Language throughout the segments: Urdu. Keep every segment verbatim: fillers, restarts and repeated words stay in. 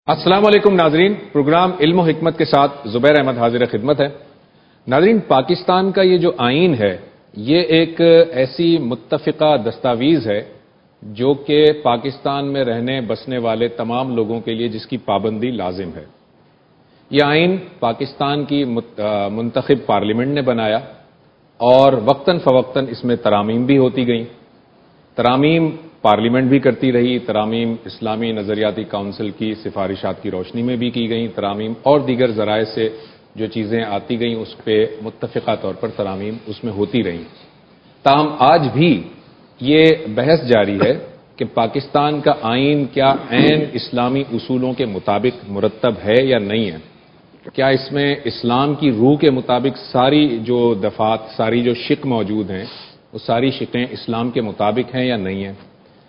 السلام علیکم ناظرین، پروگرام علم و حکمت کے ساتھ زبیر احمد حاضر خدمت ہے۔ ناظرین، پاکستان کا یہ جو آئین ہے یہ ایک ایسی متفقہ دستاویز ہے جو کہ پاکستان میں رہنے بسنے والے تمام لوگوں کے لیے جس کی پابندی لازم ہے۔ یہ آئین پاکستان کی منتخب پارلیمنٹ نے بنایا اور وقتاً فوقتاً اس میں ترامیم بھی ہوتی گئیں۔ ترامیم پارلیمنٹ بھی کرتی رہی، ترامیم اسلامی نظریاتی کونسل کی سفارشات کی روشنی میں بھی کی گئیں، ترامیم اور دیگر ذرائع سے جو چیزیں آتی گئیں اس پہ متفقہ طور پر ترامیم اس میں ہوتی رہیں۔ تاہم آج بھی یہ بحث جاری ہے کہ پاکستان کا آئین کیا عین اسلامی اصولوں کے مطابق مرتب ہے یا نہیں ہے، کیا اس میں اسلام کی روح کے مطابق ساری جو دفعات، ساری جو شق موجود ہیں وہ ساری شقیں اسلام کے مطابق ہیں یا نہیں ہیں۔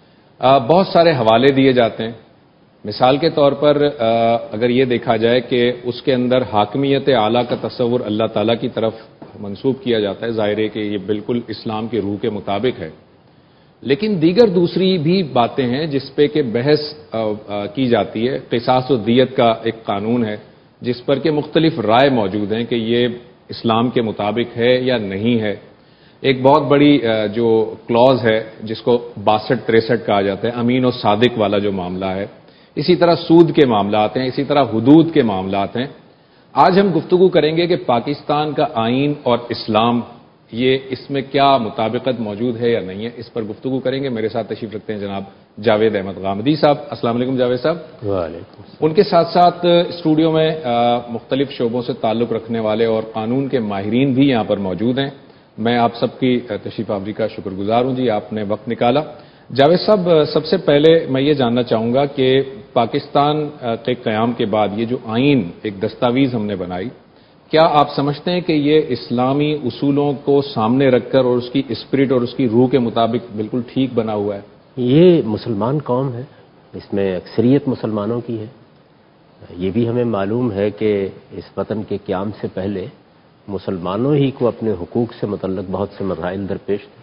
بہت سارے حوالے دیے جاتے ہیں۔ مثال کے طور پر اگر یہ دیکھا جائے کہ اس کے اندر حاکمیت اعلیٰ کا تصور اللہ تعالیٰ کی طرف منسوب کیا جاتا ہے، ظاہر ہے کہ یہ بالکل اسلام کے روح کے مطابق ہے، لیکن دیگر دوسری بھی باتیں ہیں جس پہ کہ بحث کی جاتی ہے۔ قصاص و دیت کا ایک قانون ہے جس پر کہ مختلف رائے موجود ہیں کہ یہ اسلام کے مطابق ہے یا نہیں ہے۔ ایک بہت بڑی جو کلوز ہے جس کو باسٹھ تریسٹھ کہا جاتا ہے، امین و صادق والا جو معاملہ ہے، اسی طرح سود کے معاملات ہیں، اسی طرح حدود کے معاملات ہیں۔ آج ہم گفتگو کریں گے کہ پاکستان کا آئین اور اسلام یہ اس میں کیا مطابقت موجود ہے یا نہیں ہے، اس پر گفتگو کریں گے۔ میرے ساتھ تشریف رکھتے ہیں جناب جاوید احمد غامدی صاحب۔ السلام علیکم جاوید صاحب۔ وعلیکم السلام۔ ان کے ساتھ ساتھ اسٹوڈیو میں مختلف شعبوں سے تعلق رکھنے والے اور قانون کے ماہرین بھی یہاں پر موجود ہیں۔ میں آپ سب کی تشریف آوری کا شکر گزار ہوں جی، آپ نے وقت نکالا۔ جاوید صاحب، سب سے پہلے میں یہ جاننا چاہوں گا کہ پاکستان کے قیام کے بعد یہ جو آئین ایک دستاویز ہم نے بنائی، کیا آپ سمجھتے ہیں کہ یہ اسلامی اصولوں کو سامنے رکھ کر اور اس کی اسپرٹ اور اس کی روح کے مطابق بالکل ٹھیک بنا ہوا ہے؟ یہ مسلمان قوم ہے، اس میں اکثریت مسلمانوں کی ہے۔ یہ بھی ہمیں معلوم ہے کہ اس وطن کے قیام سے پہلے مسلمانوں ہی کو اپنے حقوق سے متعلق بہت سے مسائل درپیش تھے۔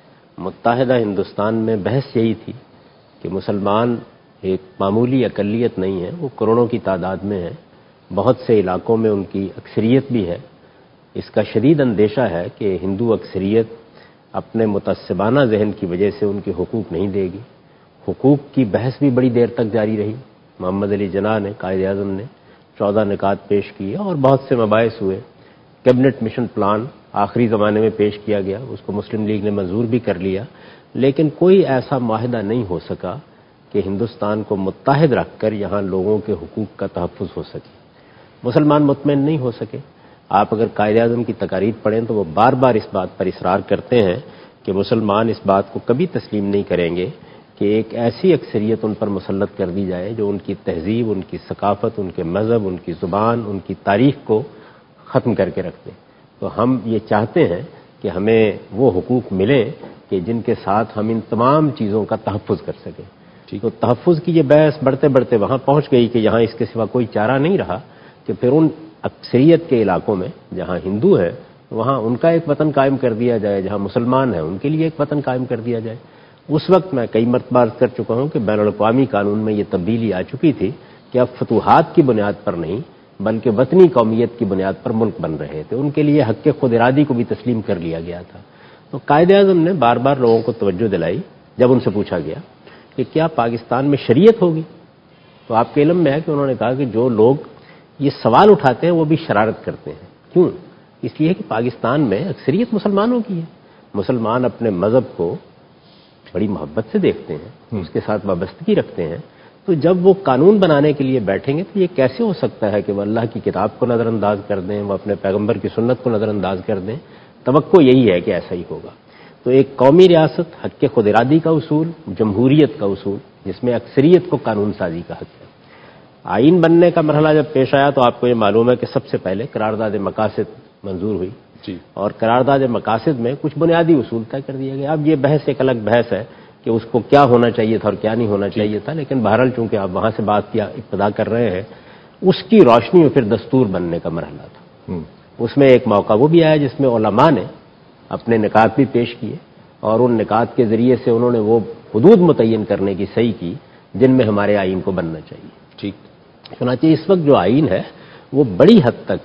متحدہ ہندوستان میں بحث یہی تھی کہ مسلمان ایک معمولی اقلیت نہیں ہے، وہ کروڑوں کی تعداد میں ہے، بہت سے علاقوں میں ان کی اکثریت بھی ہے۔ اس کا شدید اندیشہ ہے کہ ہندو اکثریت اپنے متعصبانہ ذہن کی وجہ سے ان کے حقوق نہیں دے گی۔ حقوق کی بحث بھی بڑی دیر تک جاری رہی۔ محمد علی جناح نے، قائد اعظم نے چودہ نکات پیش کیے اور بہت سے مباحث ہوئے۔ کیبنٹ مشن پلان آخری زمانے میں پیش کیا گیا، اس کو مسلم لیگ نے منظور بھی کر لیا، لیکن کوئی ایسا معاہدہ نہیں ہو سکا کہ ہندوستان کو متحد رکھ کر یہاں لوگوں کے حقوق کا تحفظ ہو سکے۔ مسلمان مطمئن نہیں ہو سکے۔ آپ اگر قائد اعظم کی تقاریر پڑھیں تو وہ بار بار اس بات پر اصرار کرتے ہیں کہ مسلمان اس بات کو کبھی تسلیم نہیں کریں گے کہ ایک ایسی اکثریت ان پر مسلط کر دی جائے جو ان کی تہذیب، ان کی ثقافت، ان کے مذہب، ان کی زبان، ان کی تاریخ کو ختم کر کے رکھ دیں۔ تو ہم یہ چاہتے ہیں کہ ہمیں وہ حقوق ملیں کہ جن کے ساتھ ہم ان تمام چیزوں کا تحفظ کر سکیں۔ تو تحفظ کی یہ بحث بڑھتے بڑھتے وہاں پہنچ گئی کہ یہاں اس کے سوا کوئی چارہ نہیں رہا کہ پھر ان اکثریت کے علاقوں میں جہاں ہندو ہے وہاں ان کا ایک وطن قائم کر دیا جائے، جہاں مسلمان ہیں ان کے لیے ایک وطن قائم کر دیا جائے۔ اس وقت میں کئی مرتبہ عرض کر چکا ہوں کہ بین الاقوامی قانون میں یہ تبدیلی آ چکی تھی کہ اب فتوحات کی بنیاد پر نہیں بلکہ وطنی قومیت کی بنیاد پر ملک بن رہے تھے، ان کے لیے حق خود ارادی کو بھی تسلیم کر لیا گیا تھا۔ تو قائد اعظم نے بار بار لوگوں کو توجہ دلائی جب ان سے پوچھا گیا کہ کیا پاکستان میں شریعت ہوگی، تو آپ کے علم میں ہے کہ انہوں نے کہا کہ جو لوگ یہ سوال اٹھاتے ہیں وہ بھی شرارت کرتے ہیں۔ کیوں؟ اس لیے کہ پاکستان میں اکثریت مسلمانوں کی ہے، مسلمان اپنے مذہب کو بڑی محبت سے دیکھتے ہیں، اس کے ساتھ وابستگی رکھتے ہیں، تو جب وہ قانون بنانے کے لیے بیٹھیں گے تو یہ کیسے ہو سکتا ہے کہ وہ اللہ کی کتاب کو نظر انداز کر دیں، وہ اپنے پیغمبر کی سنت کو نظر انداز کر دیں؟ توقع یہی ہے کہ ایسا ہی ہوگا۔ تو ایک قومی ریاست، حق خود ارادی کا اصول، جمہوریت کا اصول جس میں اکثریت کو قانون سازی کا حق ہے۔ آئین بننے کا مرحلہ جب پیش آیا تو آپ کو یہ معلوم ہے کہ سب سے پہلے قرارداد مقاصد منظور ہوئی جی، اور قرارداد مقاصد میں کچھ بنیادی اصول طے کر دیا گیا۔ اب یہ بحث ایک الگ بحث ہے کہ اس کو کیا ہونا چاہیے تھا اور کیا نہیں ہونا چاہیے تھا، لیکن بہرحال چونکہ آپ وہاں سے بات کیا ابتدا کر رہے ہیں، اس کی روشنی میں پھر دستور بننے کا مرحلہ تھا۔ اس میں ایک موقع وہ بھی آیا جس میں علماء نے اپنے نکات بھی پیش کیے اور ان نکات کے ذریعے سے انہوں نے وہ حدود متعین کرنے کی صحیح کی جن میں ہمارے آئین کو بننا چاہیے۔ ٹھیک، چنانچہ اس وقت جو آئین ہے وہ بڑی حد تک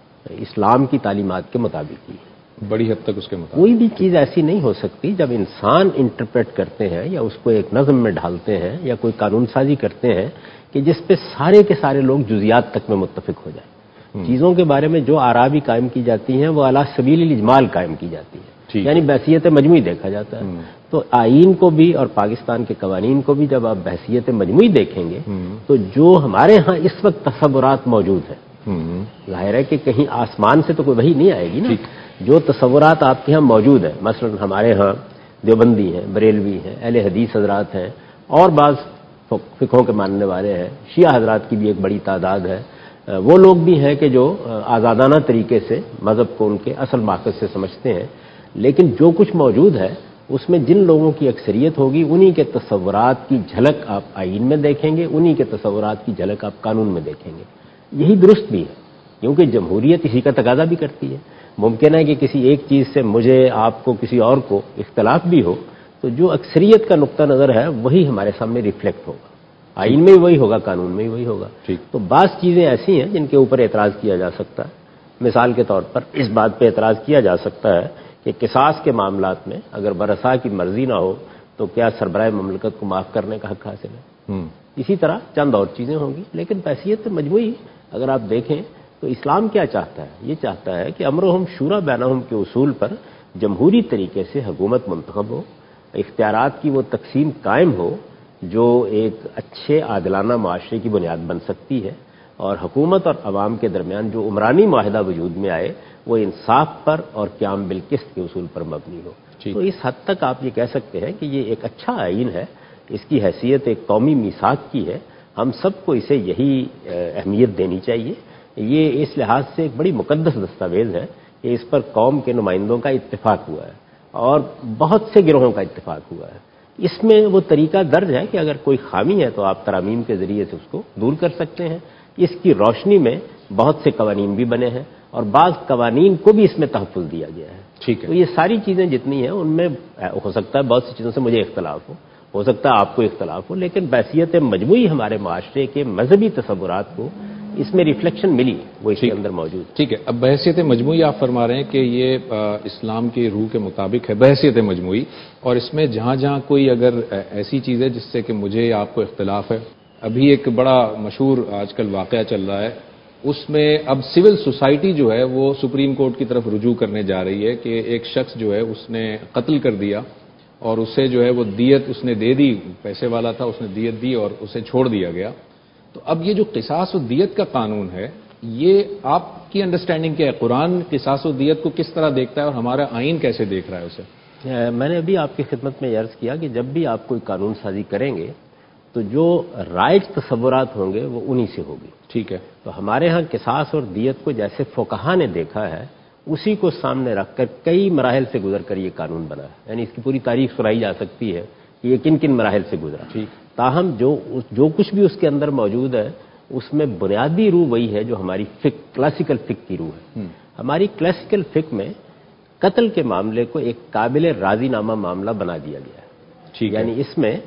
اسلام کی تعلیمات کے مطابق ہی ہے. بڑی حد تک اس کے مطابق کوئی بھی چیز ایسی نہیں ہو سکتی جب انسان انٹرپریٹ کرتے ہیں یا اس کو ایک نظم میں ڈھالتے ہیں یا کوئی قانون سازی کرتے ہیں کہ جس پہ سارے کے سارے لوگ جزیات تک میں متفق ہو جائیں. چیزوں کے بارے میں جو آراء بھی قائم کی جاتی ہیں وہ اعلیٰ سبیل الاجمال قائم کی جاتی ہے, یعنی بحثیت مجموعی دیکھا جاتا ہے. تو آئین کو بھی اور پاکستان کے قوانین کو بھی جب آپ بحثیت مجموعی دیکھیں گے تو جو ہمارے ہاں اس وقت تصورات موجود ہیں, ظاہر ہے کہ کہیں آسمان سے تو کوئی وحی نہیں آئے گی نا, جو تصورات آپ کے ہاں موجود ہیں, مثلا ہمارے ہاں دیوبندی ہیں, بریلوی ہیں, اہل حدیث حضرات ہیں, اور بعض فقہوں کے ماننے والے ہیں, شیعہ حضرات کی بھی ایک بڑی تعداد ہے, وہ لوگ بھی ہیں کہ جو آزادانہ طریقے سے مذہب کو ان کے اصل ماخذ سے سمجھتے ہیں. لیکن جو کچھ موجود ہے اس میں جن لوگوں کی اکثریت ہوگی انہی کے تصورات کی جھلک آپ آئین میں دیکھیں گے, انہی کے تصورات کی جھلک آپ قانون میں دیکھیں گے. یہی درست بھی ہے کیونکہ جمہوریت اسی کا تقاضا بھی کرتی ہے. ممکن ہے کہ کسی ایک چیز سے مجھے, آپ کو, کسی اور کو اختلاف بھی ہو, تو جو اکثریت کا نقطہ نظر ہے وہی ہمارے سامنے ریفلیکٹ ہوگا, آئین میں بھی وہی ہوگا, قانون میں بھی وہی ہوگا. تو بعض چیزیں ایسی ہیں جن کے اوپر اعتراض کیا جا سکتا ہے. مثال کے طور پر اس بات پہ اعتراض کیا جا سکتا ہے کہ قصاص کے معاملات میں اگر برسا کی مرضی نہ ہو تو کیا سربراہ مملکت کو معاف کرنے کا حق حاصل ہے. اسی طرح چند اور چیزیں ہوں گی, لیکن بحثیت مجموعی اگر آپ دیکھیں تو اسلام کیا چاہتا ہے؟ یہ چاہتا ہے کہ امرہم شورا بینہم کے اصول پر جمہوری طریقے سے حکومت منتخب ہو, اختیارات کی وہ تقسیم قائم ہو جو ایک اچھے عادلانہ معاشرے کی بنیاد بن سکتی ہے, اور حکومت اور عوام کے درمیان جو عمرانی معاہدہ وجود میں آئے وہ انصاف پر اور قیام بالقسط کے اصول پر مبنی ہو. تو اس حد تک آپ یہ کہہ سکتے ہیں کہ یہ ایک اچھا آئین ہے, اس کی حیثیت ایک قومی میثاق کی ہے, ہم سب کو اسے یہی اہمیت دینی چاہیے. یہ اس لحاظ سے ایک بڑی مقدس دستاویز ہے کہ اس پر قوم کے نمائندوں کا اتفاق ہوا ہے اور بہت سے گروہوں کا اتفاق ہوا ہے. اس میں وہ طریقہ درج ہے کہ اگر کوئی خامی ہے تو آپ ترامیم کے ذریعے سے اس کو دور کر سکتے ہیں. اس کی روشنی میں بہت سے قوانین بھی بنے ہیں اور بعض قوانین کو بھی اس میں تحفظ دیا گیا ہے. ٹھیک ہے. تو یہ ساری چیزیں جتنی ہیں ان میں ہو سکتا ہے بہت سی چیزوں سے مجھے اختلاف ہو, ہو سکتا ہے آپ کو اختلاف ہو, لیکن بحثیت مجموعی ہمارے معاشرے کے مذہبی تصورات کو اس میں ریفلیکشن ملی, وہ اس کے اندر موجود. ٹھیک ہے. اب بحثیت مجموعی آپ فرما رہے ہیں کہ یہ اسلام کی روح کے مطابق ہے بحثیت مجموعی, اور اس میں جہاں جہاں کوئی اگر ایسی چیز ہے جس سے کہ مجھے آپ کو اختلاف ہے, ابھی ایک بڑا مشہور آج کل واقعہ چل رہا ہے, اس میں اب سول سوسائٹی جو ہے وہ سپریم کورٹ کی طرف رجوع کرنے جا رہی ہے کہ ایک شخص جو ہے اس نے قتل کر دیا اور اسے جو ہے وہ دیت اس نے دے دی, پیسے والا تھا, اس نے دیت دی اور اسے چھوڑ دیا گیا. تو اب یہ جو قصاص و دیت کا قانون ہے یہ آپ کی انڈرسٹینڈنگ کیا ہے؟ قرآن قصاص و دیت کو کس طرح دیکھتا ہے اور ہمارا آئین کیسے دیکھ رہا ہے اسے؟ میں نے ابھی آپ کی خدمت میں عرض کیا کہ جب بھی آپ کوئی قانون سازی کریں گے تو جو رائٹ تصورات ہوں گے وہ انہی سے ہوگی. ٹھیک ہے. تو ہمارے ہاں قصاص اور دیت کو جیسے فقہا نے دیکھا ہے اسی کو سامنے رکھ کر کئی مراحل سے گزر کر یہ قانون بنا ہے, یعنی اس کی پوری تاریخ سنائی جا سکتی ہے کہ یہ کن کن مراحل سے گزرا. ٹھیک. تاہم جو جو کچھ بھی اس کے اندر موجود ہے اس میں بنیادی روح وہی ہے جو ہماری فک کلاسیکل فک کی روح ہے. ہماری کلاسیکل فک میں قتل کے معاملے کو ایک قابل راضی نامہ معاملہ بنا دیا گیا ہے. ٹھیک. یعنی اس میں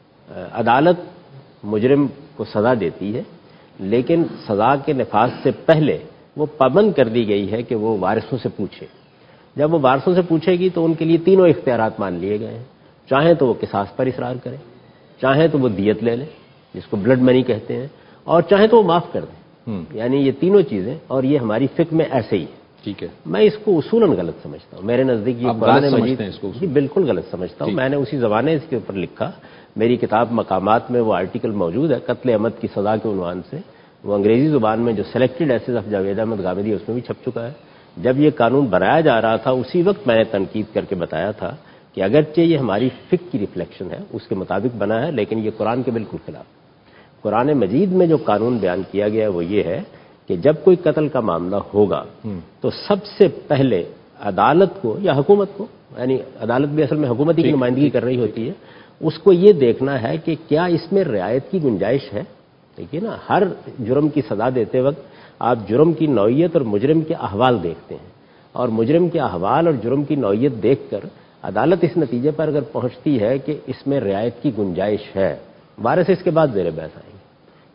عدالت مجرم کو سزا دیتی ہے لیکن سزا کے نفاذ سے پہلے وہ پابند کر دی گئی ہے کہ وہ وارثوں سے پوچھے. جب وہ وارثوں سے پوچھے گی تو ان کے لیے تینوں اختیارات مان لیے گئے ہیں, چاہیں تو وہ قصاص پر اصرار کریں, چاہیں تو وہ دیت لے لیں جس کو بلڈ منی کہتے ہیں, اور چاہیں تو وہ معاف کر دیں. یعنی یہ تینوں چیزیں, اور یہ ہماری فقہ میں ایسے ہی ہے. ٹھیک ہے. میں اس کو اصولاً غلط سمجھتا ہوں, میرے نزدیک یہ قرآن مجید جی بالکل غلط سمجھتا ہوں. میں نے اسی زبانے اس کے اوپر لکھا, میری کتاب مقامات میں وہ آرٹیکل موجود ہے قتل عمد کی سزا کے عنوان سے, وہ انگریزی زبان میں جو selected essays of Javed Ahmad Ghamidi اس میں بھی چھپ چکا ہے. جب یہ قانون بنایا جا رہا تھا اسی وقت میں نے تنقید کر کے بتایا تھا کہ اگرچہ یہ ہماری فقہ کی ریفلیکشن ہے اس کے مطابق بنا ہے لیکن یہ قرآن کے بالکل خلاف. قرآن مجید میں جو قانون بیان کیا گیا وہ یہ ہے کہ جب کوئی قتل کا معاملہ ہوگا تو سب سے پہلے عدالت کو یا حکومت کو, یعنی عدالت بھی اصل میں حکومت کی نمائندگی کر رہی ہوتی ہے, اس کو یہ دیکھنا ہے کہ کیا اس میں رعایت کی گنجائش ہے. دیکھیے نا, ہر جرم کی سزا دیتے وقت آپ جرم کی نوعیت اور مجرم کے احوال دیکھتے ہیں, اور مجرم کے احوال اور جرم کی نوعیت دیکھ کر عدالت اس نتیجے پر اگر پہنچتی ہے کہ اس میں رعایت کی گنجائش ہے, وارث اس کے بعد زیر بحث آئیں گے.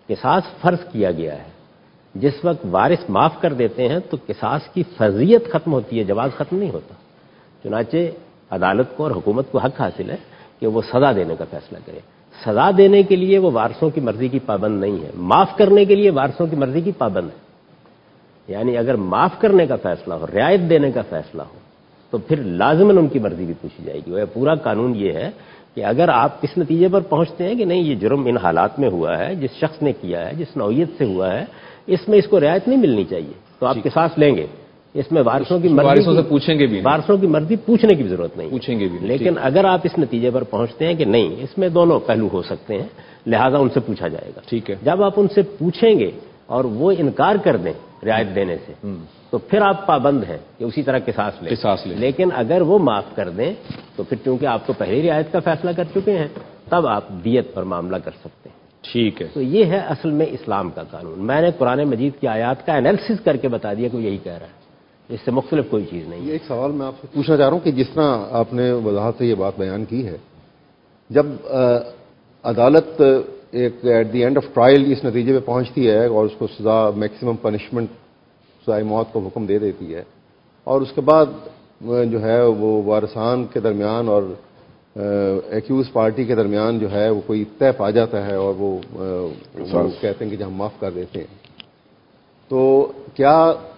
قصاص فرض کیا گیا ہے. جس وقت وارث معاف کر دیتے ہیں تو قصاص کی فرضیت ختم ہوتی ہے، جواز ختم نہیں ہوتا. چنانچہ عدالت کو اور حکومت کو حق حاصل ہے کہ وہ سزا دینے کا فیصلہ کرے. سزا دینے کے لیے وہ وارثوں کی مرضی کی پابند نہیں ہے، معاف کرنے کے لیے وارثوں کی مرضی کی پابند ہے. یعنی اگر معاف کرنے کا فیصلہ ہو، رعایت دینے کا فیصلہ ہو، تو پھر لازماً ان کی مرضی بھی پوچھی جائے گی. وہ پورا قانون یہ ہے کہ اگر آپ اس نتیجے پر پہنچتے ہیں کہ نہیں یہ جرم ان حالات میں ہوا ہے، جس شخص نے کیا ہے، جس نوعیت سے ہوا ہے، اس میں اس کو رعایت نہیں ملنی چاہیے، تو آپ قصاص لیں گے. اس میں وارثوں کی مرضی وارثوں سے پوچھیں گے بھی، وارثوں کی مرضی پوچھنے کی بھی ضرورت نہیں پوچھیں گے بھی. لیکن اگر آپ اس نتیجے پر پہنچتے ہیں کہ نہیں اس میں دونوں پہلو ہو سکتے ہیں، لہذا ان سے پوچھا جائے گا. ٹھیک ہے. جب آپ ان سے پوچھیں گے اور وہ انکار کر دیں رعایت دینے سے تو پھر آپ پابند ہیں کہ اسی طرح قصاص لیں. قصاص لیں. لیکن اگر وہ معاف کر دیں تو پھر چونکہ آپ تو پہلے رعایت کا فیصلہ کر چکے ہیں، تب آپ دیت پر معاملہ کر سکتے ہیں. ٹھیک ہے. تو یہ ہے اصل میں اسلام کا قانون. میں نے قرآن مجید کی آیات کا انالیسس کر کے بتا دیا کہ وہ یہی کہہ رہا ہے، اس سے مختلف کوئی چیز نہیں. یہ ایک سوال میں آپ سے پوچھنا چاہ رہا ہوں کہ جس طرح آپ نے وضاحت سے یہ بات بیان کی ہے، جب عدالت ایک at the end of trial اس نتیجے پہ پہنچتی ہے اور اس کو سزا میکسیمم پنشمنٹ سزائے موت کو حکم دے دیتی ہے، اور اس کے بعد جو ہے وہ وارثان کے درمیان اور ایکیوز پارٹی کے درمیان جو ہے وہ کوئی طے پا جاتا ہے اور وہ کہتے ہیں کہ ہم معاف کر دیتے ہیں، تو کیا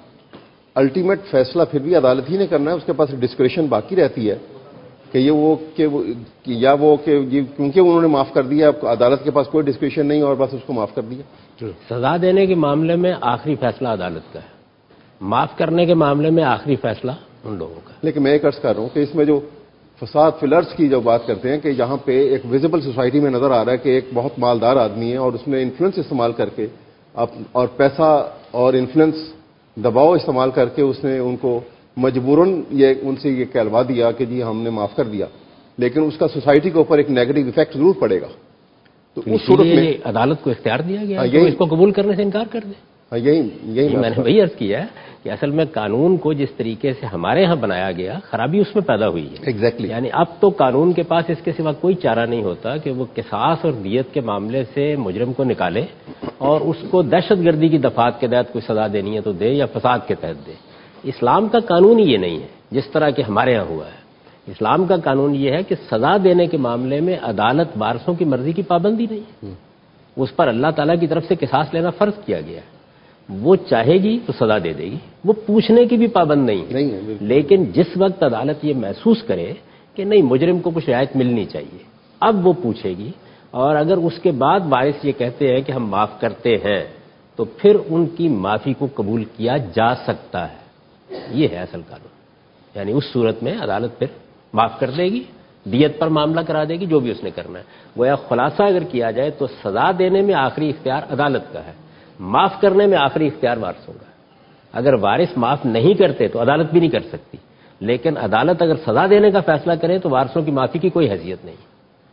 الٹیمیٹ فیصلہ پھر بھی عدالت ہی نے کرنا ہے؟ اس کے پاس ڈسکریشن باقی رہتی ہے کہ یہ وہ کہ یا وہ کہ کیونکہ انہوں نے معاف کر دیا عدالت کے پاس کوئی ڈسکریشن نہیں اور بس اس کو معاف کر دیا؟ سزا دینے کے معاملے میں آخری فیصلہ عدالت کا ہے، معاف کرنے کے معاملے میں آخری فیصلہ ان لوگوں کا. لیکن میں ایک عرض کر رہا ہوں کہ اس میں جو فساد فلرز کی جو بات کرتے ہیں کہ جہاں پہ ایک ویزیبل سوسائٹی میں نظر آ رہا ہے کہ ایک بہت مالدار آدمی ہے اور اس نے انفلوئنس استعمال کر کے اور پیسہ اور انفلوئنس دباؤ استعمال کر کے اس نے ان کو مجبوراً یہ ان سے یہ کہلوا دیا کہ جی ہم نے معاف کر دیا، لیکن اس کا سوسائٹی کے اوپر ایک نیگیٹو ایفیکٹ ضرور پڑے گا. تو اس صورت میں عدالت کو اختیار دیا گیا ہے اس کو قبول کرنے سے انکار کر دیں. یہی یہی میں نے وہی عرض کیا کہ اصل میں قانون کو جس طریقے سے ہمارے ہاں بنایا گیا خرابی اس میں پیدا ہوئی ہے. ایگزیکٹلی. یعنی اب تو قانون کے پاس اس کے سوا کوئی چارہ نہیں ہوتا کہ وہ قصاص اور دیت کے معاملے سے مجرم کو نکالے اور اس کو دہشت گردی کی دفعات کے تحت کوئی سزا دینی ہے تو دے یا فساد کے تحت دے. اسلام کا قانون ہی یہ نہیں ہے جس طرح کہ ہمارے ہاں ہوا ہے. اسلام کا قانون یہ ہے کہ سزا دینے کے معاملے میں عدالت وارثوں کی مرضی کی پابندی نہیں ہے، اس پر اللہ تعالیٰ کی طرف سے قصاص لینا فرض کیا گیا ہے. وہ چاہے گی تو سزا دے دے گی، وہ پوچھنے کی بھی پابند نہیں ہے. لیکن جس وقت عدالت یہ محسوس کرے کہ نہیں مجرم کو کچھ رعایت ملنی چاہیے، اب وہ پوچھے گی، اور اگر اس کے بعد وارث یہ کہتے ہیں کہ ہم معاف کرتے ہیں تو پھر ان کی معافی کو قبول کیا جا سکتا ہے. یہ ہے اصل قانون. یعنی اس صورت میں عدالت پھر معاف کر دے گی، دیت پر معاملہ کرا دے گی، جو بھی اس نے کرنا ہے. گویا خلاصہ اگر کیا جائے تو سزا دینے میں آخری اختیار عدالت کا ہے، معاف کرنے میں آخری اختیار وارثوں کا ہے. اگر وارث معاف نہیں کرتے تو عدالت بھی نہیں کر سکتی، لیکن عدالت اگر سزا دینے کا فیصلہ کرے تو وارثوں کی معافی کی کوئی حیثیت نہیں.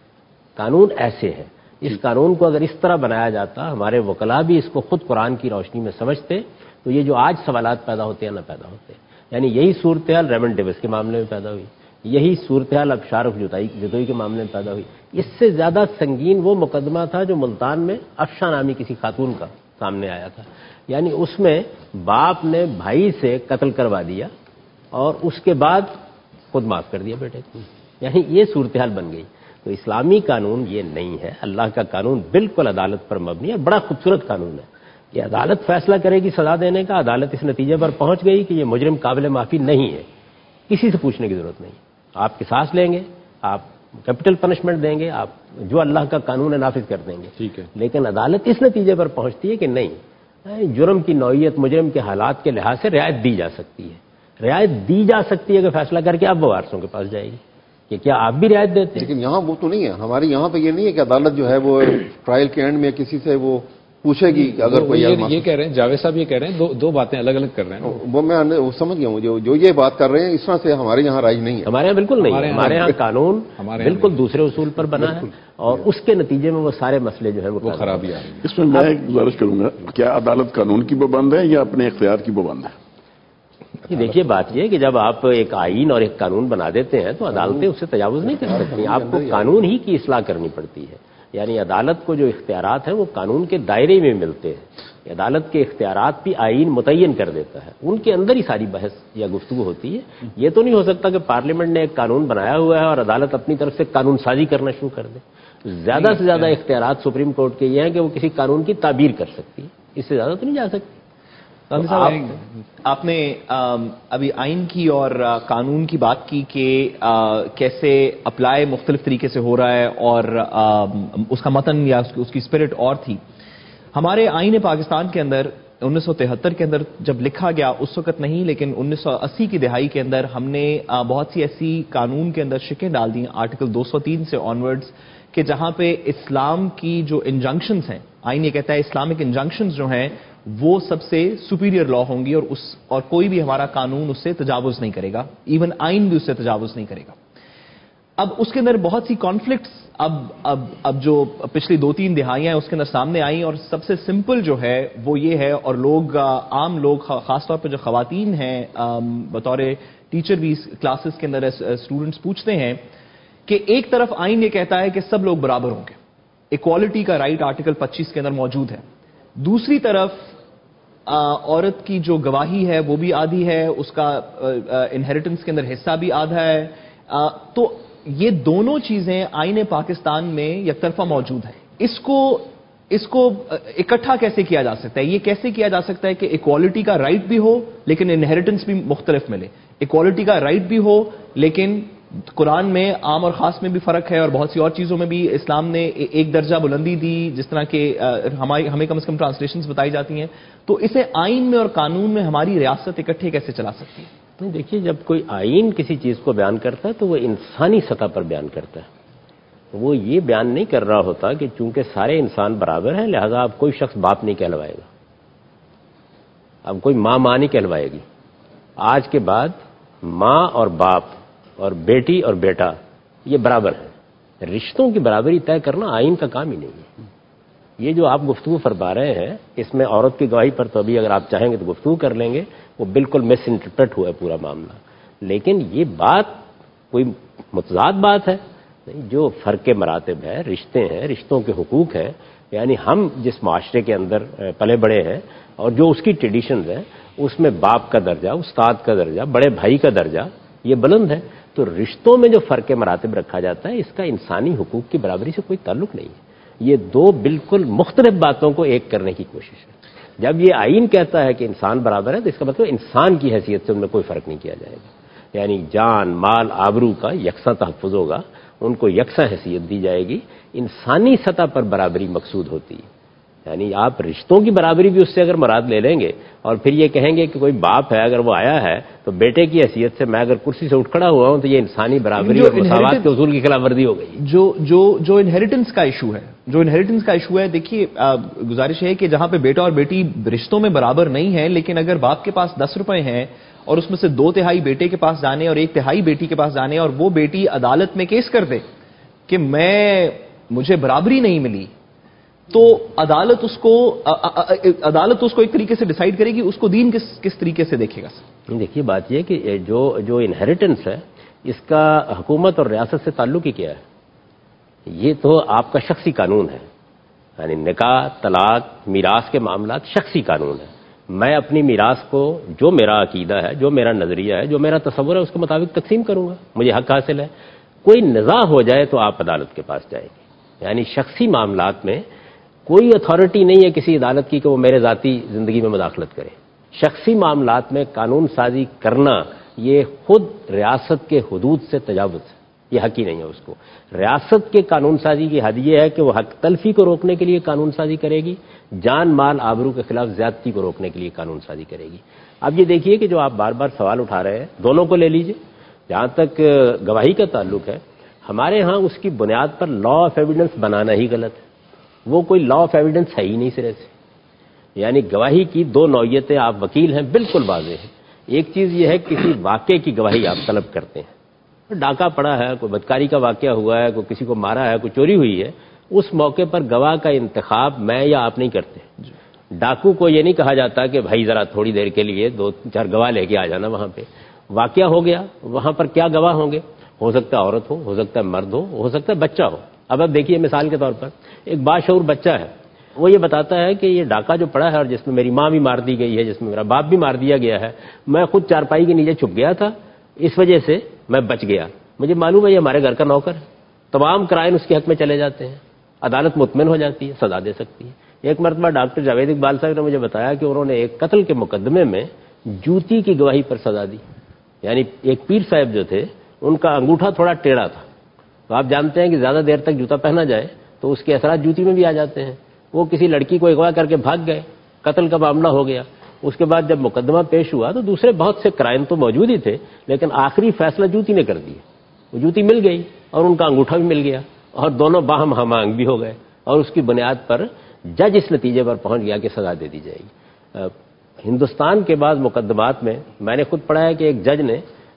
قانون ایسے ہے. اس قانون کو اگر اس طرح بنایا جاتا، ہمارے وکلاء بھی اس کو خود قرآن کی روشنی میں سمجھتے، تو یہ جو آج سوالات پیدا ہوتے ہیں نہ پیدا ہوتے. یعنی یہی صورتحال ریمنڈ ڈیوس کے معاملے میں پیدا ہوئی، یہی صورتحال اب شارف جدوئی کے معاملے میں پیدا ہوئی. اس سے زیادہ سنگین وہ مقدمہ تھا جو ملتان میں افشا نامی کسی خاتون کا سامنے آیا تھا. یعنی اس میں باپ نے بھائی سے قتل کروا دیا اور اس کے بعد خود معاف کر دیا بیٹے کو. یعنی یہ صورتحال بن گئی. تو اسلامی قانون یہ نہیں ہے. اللہ کا قانون بالکل عدالت پر مبنی ہے. بڑا خوبصورت قانون ہے کہ عدالت فیصلہ کرے گی سزا دینے کا. عدالت اس نتیجے پر پہنچ گئی کہ یہ مجرم قابل معافی نہیں ہے، کسی سے پوچھنے کی ضرورت نہیں. آپ قصاص لیں گے، آپ کیپٹل پنشمنٹ دیں گے، آپ جو اللہ کا قانون ہے نافذ کر دیں گے. ٹھیک ہے. لیکن عدالت اس نتیجے پر پہنچتی ہے کہ نہیں، جرم کی نوعیت مجرم کے حالات کے لحاظ سے رعایت دی جا سکتی ہے. رعایت دی جا سکتی ہے کہ فیصلہ کر کے اب وہ وارثوں کے پاس جائے گی کہ کیا آپ بھی رعایت دیتے ہیں. لیکن یہاں وہ تو نہیں ہے. ہمارے یہاں پہ یہ نہیں ہے کہ عدالت جو ہے وہ ٹرائل کے اینڈ میں کسی سے وہ پوچھے گی کہ اگر کوئی یہ کہہ رہے ہیں جاوید صاحب، یہ کہہ رہے ہیں دو دو باتیں الگ الگ کر رہے ہیں. وہ میں سمجھ گیا ہوں. جو یہ بات کر رہے ہیں اس طرح سے ہمارے یہاں رائج نہیں ہے. ہمارے یہاں بالکل نہیں ہے. ہمارے یہاں قانون بالکل دوسرے اصول پر بنا ہے اور اس کے نتیجے میں وہ سارے مسئلے جو ہے وہ خرابی آ رہی ہے. اس میں میں ایک گزارش کروں گا، کیا عدالت قانون کی پابند ہے یا اپنے اختیار کی پابند ہے؟ دیکھیے بات یہ ہے کہ جب آپ ایک آئین اور ایک قانون بنا دیتے ہیں تو عدالتیں اس سے تجاوز نہیں کر سکتی. آپ کو قانون ہی کی اصلاح کرنی پڑتی ہے. یعنی عدالت کو جو اختیارات ہیں وہ قانون کے دائرے میں ملتے ہیں. عدالت کے اختیارات بھی آئین متعین کر دیتا ہے, ان کے اندر ہی ساری بحث یا گفتگو ہوتی ہے. یہ تو نہیں ہو سکتا کہ پارلیمنٹ نے ایک قانون بنایا ہوا ہے اور عدالت اپنی طرف سے قانون سازی کرنا شروع کر دے. زیادہ سے زیادہ اختیارات سپریم کورٹ کے یہ ہیں کہ وہ کسی قانون کی تعبیر کر سکتی ہے, اس سے زیادہ تو نہیں جا سکتی. آپ, آپ نے ابھی آئین کی اور قانون کی بات کی کہ کیسے اپلائی مختلف طریقے سے ہو رہا ہے اور اس کا متن یا اس کی اسپرٹ اور تھی. ہمارے آئین پاکستان کے اندر انیس سو تہتر کے اندر جب لکھا گیا اس وقت نہیں, لیکن انیس سو اسی کی دہائی کے اندر ہم نے بہت سی ایسی قانون کے اندر شکیں ڈال دی, آرٹیکل دو سو تین سے آنورڈز, کہ جہاں پہ اسلام کی جو انجنکشنز ہیں, آئین یہ کہتا ہے اسلامک انجنکشنز جو ہیں وہ سب سے سپیریئر لا ہوں گی اور اس اور کوئی بھی ہمارا قانون اس سے تجاوز نہیں کرے گا, ایون آئین بھی اس سے تجاوز نہیں کرے گا. اب اس کے اندر بہت سی کانفلکٹس اب اب اب جو پچھلی دو تین دہائیاں ہیں اس کے اندر سامنے آئیں, اور سب سے سمپل جو ہے وہ یہ ہے, اور لوگ عام لوگ خاص طور پہ جو خواتین ہیں بطور ٹیچر بھی کلاسز کے اندر اسٹوڈنٹس پوچھتے ہیں کہ ایک طرف آئین یہ کہتا ہے کہ سب لوگ برابر ہوں گے, ایکوالٹی کا رائٹ آرٹیکل پچیس کے اندر موجود ہے, دوسری طرف عورت کی جو گواہی ہے وہ بھی آدھی ہے, اس کا انہیریٹنس کے اندر حصہ بھی آدھا ہے. تو یہ دونوں چیزیں آئین پاکستان میں یک طرفہ موجود ہیں. اس کو اس کو اکٹھا کیسے کیا جا سکتا ہے؟ یہ کیسے کیا جا سکتا ہے کہ ایکوالٹی کا رائٹ بھی ہو لیکن انہیریٹنس بھی مختلف ملے, ایکوالٹی کا رائٹ بھی ہو لیکن قرآن میں عام اور خاص میں بھی فرق ہے, اور بہت سی اور چیزوں میں بھی اسلام نے ایک درجہ بلندی دی, جس طرح کہ ہماری ہمیں کم از کم ٹرانسلیشنز بتائی جاتی ہیں. تو اسے آئین میں اور قانون میں ہماری ریاست اکٹھے کیسے چلا سکتی ہے؟ تو دیکھیے, جب کوئی آئین کسی چیز کو بیان کرتا ہے تو وہ انسانی سطح پر بیان کرتا ہے. وہ یہ بیان نہیں کر رہا ہوتا کہ چونکہ سارے انسان برابر ہیں لہذا اب کوئی شخص باپ نہیں کہلوائے گا, اب کوئی ماں ماں نہیں کہلوائے گی. آج کے بعد ماں اور باپ اور بیٹی اور بیٹا یہ برابر ہیں. رشتوں کی برابری طے کرنا آئین کا کام ہی نہیں ہے. یہ جو آپ گفتگو فرما رہے ہیں اس میں عورت کی گواہی پر تو ابھی اگر آپ چاہیں گے تو گفتگو کر لیں گے, وہ بالکل مس انٹرپریٹ ہوا ہے پورا معاملہ. لیکن یہ بات کوئی متضاد بات ہے جو فرق مراتب ہے, رشتے ہیں, رشتوں کے حقوق ہیں. یعنی ہم جس معاشرے کے اندر پلے بڑے ہیں اور جو اس کی ٹریڈیشنز ہیں اس میں باپ کا درجہ, استاد کا درجہ, بڑے بھائی کا درجہ یہ بلند ہے. تو رشتوں میں جو فرق مراتب رکھا جاتا ہے اس کا انسانی حقوق کی برابری سے کوئی تعلق نہیں ہے. یہ دو بالکل مختلف باتوں کو ایک کرنے کی کوشش ہے. جب یہ آئین کہتا ہے کہ انسان برابر ہے تو اس کا مطلب انسان کی حیثیت سے ان میں کوئی فرق نہیں کیا جائے گا. یعنی جان, مال, آبرو کا یکساں تحفظ ہوگا, ان کو یکساں حیثیت دی جائے گی. انسانی سطح پر برابری مقصود ہوتی ہے. یعنی آپ رشتوں کی برابری بھی اس سے اگر مراد لے لیں گے اور پھر یہ کہیں گے کہ کوئی باپ ہے اگر وہ آیا ہے تو بیٹے کی حیثیت سے میں اگر کرسی سے اٹھ کھڑا ہوا ہوں تو یہ انسانی برابری اور مساوات کے اصول کی خلاف ورزی ہو گئی. جو جو جو انہیریٹنس کا ایشو ہے جو انہیریٹنس کا ایشو ہے دیکھیے, گزارش ہے کہ جہاں پہ بیٹا اور بیٹی رشتوں میں برابر نہیں ہے, لیکن اگر باپ کے پاس دس روپے ہیں اور اس میں سے دو تہائی بیٹے کے پاس جانے اور ایک تہائی بیٹی کے پاس جانے اور وہ بیٹی عدالت میں کیس کر دے کہ میں مجھے برابری نہیں ملی, تو عدالت اس کو عدالت اس کو ایک طریقے سے ڈیسائیڈ کرے گی, اس کو دین کس کس طریقے سے دیکھے گا؟ دیکھیے بات یہ کہ جو جو انہیریٹنس ہے اس کا حکومت اور ریاست سے تعلق ہی کیا ہے؟ یہ تو آپ کا شخصی قانون ہے. یعنی نکاح, طلاق, میراث کے معاملات شخصی قانون ہے. میں اپنی میراث کو جو میرا عقیدہ ہے, جو میرا نظریہ ہے, جو میرا تصور ہے اس کے مطابق تقسیم کروں گا, مجھے حق حاصل ہے. کوئی نزاع ہو جائے تو آپ عدالت کے پاس جائیں گے. یعنی شخصی معاملات میں کوئی اتھارٹی نہیں ہے کسی عدالت کی کہ وہ میرے ذاتی زندگی میں مداخلت کرے. شخصی معاملات میں قانون سازی کرنا یہ خود ریاست کے حدود سے تجاوز ہے, یہ حق ہی نہیں ہے اس کو. ریاست کے قانون سازی کی حد یہ ہے کہ وہ حق تلفی کو روکنے کے لیے قانون سازی کرے گی, جان مال آبرو کے خلاف زیادتی کو روکنے کے لیے قانون سازی کرے گی. اب یہ دیکھیے کہ جو آپ بار بار سوال اٹھا رہے ہیں دونوں کو لے لیجئے. جہاں تک گواہی کا تعلق ہے ہمارے ہاں اس کی بنیاد پر لا آف ایویڈنس بنانا ہی غلط ہے. وہ کوئی لا آف ایویڈنس ہے ہی نہیں سرے سے. یعنی گواہی کی دو نوعیتیں, آپ وکیل ہیں بالکل واضح ہے. ایک چیز یہ ہے کسی واقعے کی گواہی آپ طلب کرتے ہیں, ڈاکہ پڑا ہے, کوئی بدکاری کا واقعہ ہوا ہے, کوئی کسی کو مارا ہے, کوئی چوری ہوئی ہے, اس موقع پر گواہ کا انتخاب میں یا آپ نہیں کرتے. ڈاکو کو یہ نہیں کہا جاتا کہ بھائی ذرا تھوڑی دیر کے لیے دو چار گواہ لے کے آ جانا. وہاں پہ واقعہ ہو گیا, وہاں پر کیا گواہ ہوں گے؟ ہو سکتا ہے عورت ہو, ہو سکتا ہے مرد ہو, ہو سکتا ہے بچہ ہو. اب اب دیکھیے مثال کے طور پر ایک باشعور بچہ ہے، وہ یہ بتاتا ہے کہ یہ ڈاکہ جو پڑا ہے اور جس میں میری ماں بھی مار دی گئی ہے، جس میں میرا باپ بھی مار دیا گیا ہے، میں خود چارپائی کے نیچے چھپ گیا تھا، اس وجہ سے میں بچ گیا، مجھے معلوم ہے یہ ہمارے گھر کا نوکر ہے، تمام کرائم اس کے حق میں چلے جاتے ہیں، عدالت مطمئن ہو جاتی ہے، سزا دے سکتی ہے۔ ایک مرتبہ ڈاکٹر جاوید اقبال صاحب نے مجھے بتایا کہ انہوں نے ایک قتل کے مقدمے میں جوتی کی گواہی پر سزا دی، یعنی ایک پیر صاحب جو تھے ان کا انگوٹھا تھوڑا ٹیڑھا تھا، تو آپ جانتے ہیں کہ زیادہ دیر تک جوتا پہنا جائے تو اس کے اثرات جوتی میں بھی آ جاتے ہیں۔ وہ کسی لڑکی کو اغوا کر کے بھاگ گئے، قتل کا معاملہ ہو گیا، اس کے بعد جب مقدمہ پیش ہوا تو دوسرے بہت سے کرائم تو موجود ہی تھے، لیکن آخری فیصلہ جوتی نے کر دیا، وہ جوتی مل گئی اور ان کا انگوٹھا بھی مل گیا اور دونوں باہم ہمانگ بھی ہو گئے، اور اس کی بنیاد پر جج اس نتیجے پر پہنچ گیا کہ سزا دے دی جائے گی۔ ہندوستان کے بعض مقدمات میں میں نے خود پڑھا ہے کہ ایک جج نے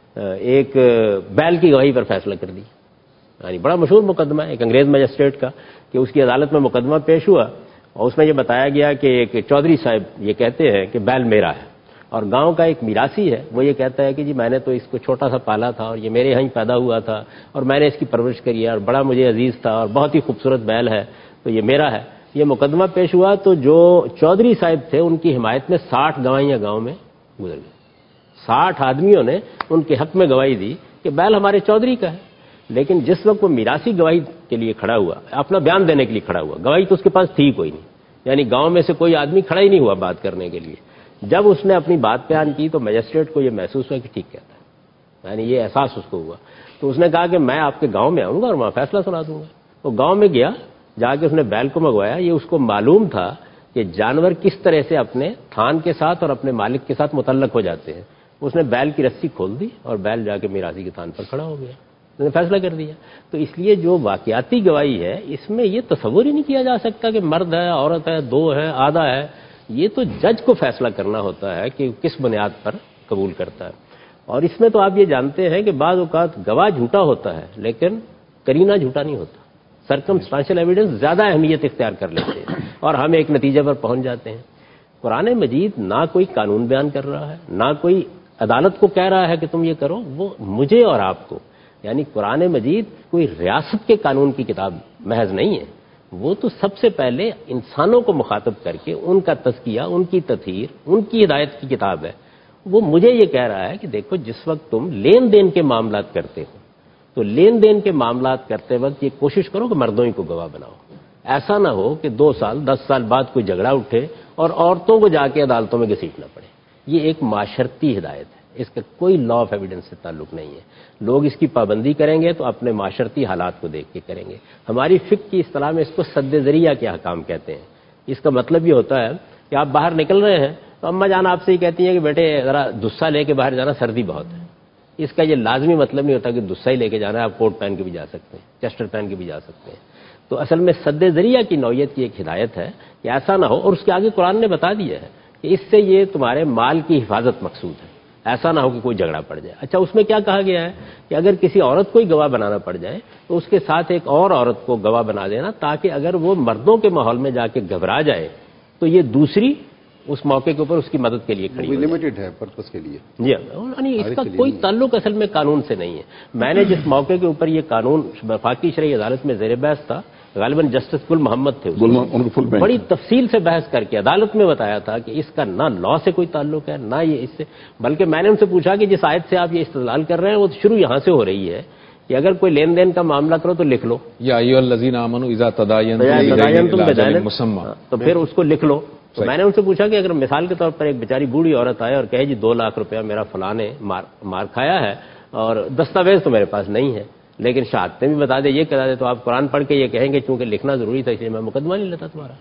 ایک بیل کی گواہی پر فیصلہ کر دی، یعنی بڑا مشہور مقدمہ ہے ایک انگریز مجسٹریٹ کا کہ اس کی عدالت میں مقدمہ پیش ہوا اور اس میں یہ بتایا گیا کہ ایک چودھری صاحب یہ کہتے ہیں کہ بیل میرا ہے، اور گاؤں کا ایک میراثی ہے وہ یہ کہتا ہے کہ جی میں نے تو اس کو چھوٹا سا پالا تھا اور یہ میرے یہاں ہی پیدا ہوا تھا اور میں نے اس کی پرورش کری ہے اور بڑا مجھے عزیز تھا اور بہت ہی خوبصورت بیل ہے تو یہ میرا ہے۔ یہ مقدمہ پیش ہوا تو جو چودھری صاحب تھے ان کی حمایت میں ساٹھ گواہیاں گاؤں میں گزر گئی، ساٹھ آدمیوں نے ان کے حق میں گواہی دی کہ بیل ہمارے چودھری کا ہے، لیکن جس وقت وہ میراثی گواہی کے لیے کھڑا ہوا، اپنا بیان دینے کے لیے کھڑا ہوا، گواہی تو اس کے پاس تھی کوئی نہیں، یعنی گاؤں میں سے کوئی آدمی کھڑا ہی نہیں ہوا بات کرنے کے لیے، جب اس نے اپنی بات بیان کی تو مجسٹریٹ کو یہ محسوس ہوا کہ ٹھیک کہتا ہے، یعنی یہ احساس اس کو ہوا، تو اس نے کہا کہ میں آپ کے گاؤں میں آؤں گا اور وہاں فیصلہ سنا دوں گا۔ وہ گاؤں میں گیا، جا کے اس نے بیل کو منگوایا، یہ اس کو معلوم تھا کہ جانور کس طرح سے اپنے تھان کے ساتھ اور اپنے مالک کے ساتھ متعلق ہو جاتے ہیں، اس نے بیل کی رسی کھول دی اور بیل جا کے میراثی کے تھان پر کھڑا ہو گیا، اس نے فیصلہ کر دیا۔ تو اس لیے جو واقعاتی گواہی ہے اس میں یہ تصور ہی نہیں کیا جا سکتا کہ مرد ہے، عورت ہے، دو ہے، آدھا ہے، یہ تو جج کو فیصلہ کرنا ہوتا ہے کہ کس بنیاد پر قبول کرتا ہے۔ اور اس میں تو آپ یہ جانتے ہیں کہ بعض اوقات گواہ جھوٹا ہوتا ہے لیکن کرینہ جھوٹا نہیں ہوتا، سرکمسٹانشل ایویڈنس زیادہ اہمیت اختیار کر لیتے ہیں اور ہم ایک نتیجے پر پہنچ جاتے ہیں۔ قرآن مجید نہ کوئی قانون بیان کر رہا ہے، نہ کوئی عدالت کو کہہ رہا ہے کہ تم یہ کرو، وہ مجھے اور آپ کو، یعنی قرآن مجید کوئی ریاست کے قانون کی کتاب محض نہیں ہے، وہ تو سب سے پہلے انسانوں کو مخاطب کر کے ان کا تزکیہ، ان کی تطہیر، ان کی ہدایت کی کتاب ہے۔ وہ مجھے یہ کہہ رہا ہے کہ دیکھو جس وقت تم لین دین کے معاملات کرتے ہو تو لین دین کے معاملات کرتے وقت یہ کوشش کرو کہ مردوں ہی کو گواہ بناؤ، ایسا نہ ہو کہ دو سال دس سال بعد کوئی جھگڑا اٹھے اور عورتوں کو جا کے عدالتوں میں گھسیٹنا پڑے۔ یہ ایک معاشرتی ہدایت ہے، اس کا کوئی لا آف ایویڈنس سے تعلق نہیں ہے۔ لوگ اس کی پابندی کریں گے تو اپنے معاشرتی حالات کو دیکھ کے کریں گے۔ ہماری فقہ کی اصطلاح میں اس کو سد ذریعہ کے احکام کہتے ہیں۔ اس کا مطلب یہ ہوتا ہے کہ آپ باہر نکل رہے ہیں تو اماں جان آپ سے یہ کہتی ہیں کہ بیٹے ذرا دسا لے کے باہر جانا، سردی بہت ہے۔ اس کا یہ لازمی مطلب نہیں ہوتا کہ دسا ہی لے کے جانا ہے، آپ کوٹ پہن کے بھی جا سکتے ہیں، چیسٹر پہن کے بھی جا سکتے ہیں۔ تو اصل میں سد ذریعہ کی نوعیت کی ایک ہدایت ہے کہ ایسا نہ ہو، اور اس کے آگے قرآن نے بتا دیا ہے کہ اس سے یہ تمہارے مال کی حفاظت مقصود ہے، ایسا نہ ہو کہ کوئی جھگڑا پڑ جائے۔ اچھا اس میں کیا کہا گیا ہے کہ اگر کسی عورت کو ہی گواہ بنانا پڑ جائے تو اس کے ساتھ ایک اور عورت کو گواہ بنا دینا، تاکہ اگر وہ مردوں کے ماحول میں جا کے گھبرا جائے تو یہ دوسری اس موقع کے اوپر اس کی مدد کے لیے کھڑی ہو جائے۔ لمیٹڈ ہے پرپس کے لیے، جی یعنی اس کا کوئی تعلق اصل میں قانون سے نہیں ہے۔ میں نے جس موقع کے اوپر یہ قانون وفاقی شرعی عدالت میں زیر بحث تھا، غالباً جسٹس گل محمد تھے، بڑی تفصیل سے بحث کر کے عدالت میں بتایا تھا کہ اس کا نہ لاء سے کوئی تعلق ہے نہ یہ اس سے، بلکہ میں نے ان سے پوچھا کہ جس آیت سے آپ یہ استدلال کر رہے ہیں وہ شروع یہاں سے ہو رہی ہے کہ اگر کوئی لین دین کا معاملہ کرو تو لکھ لو، یا ایھا الذین آمنوا اذا تداینتم بدین مسمى، تو پھر اس کو لکھ لو۔ تو میں نے ان سے پوچھا کہ اگر مثال کے طور پر ایک بیچاری بوڑھی عورت آئے اور کہے جی دو لاکھ روپیہ میرا فلاں نے مار مار کھایا ہے اور دستاویز تو میرے پاس نہیں ہے لیکن شہادتیں بھی بتا دے، یہ کرا دے، تو آپ قرآن پڑھ کے یہ کہیں گے چونکہ لکھنا ضروری تھا اس لیے میں مقدمہ نہیں لیتا تمہارا۔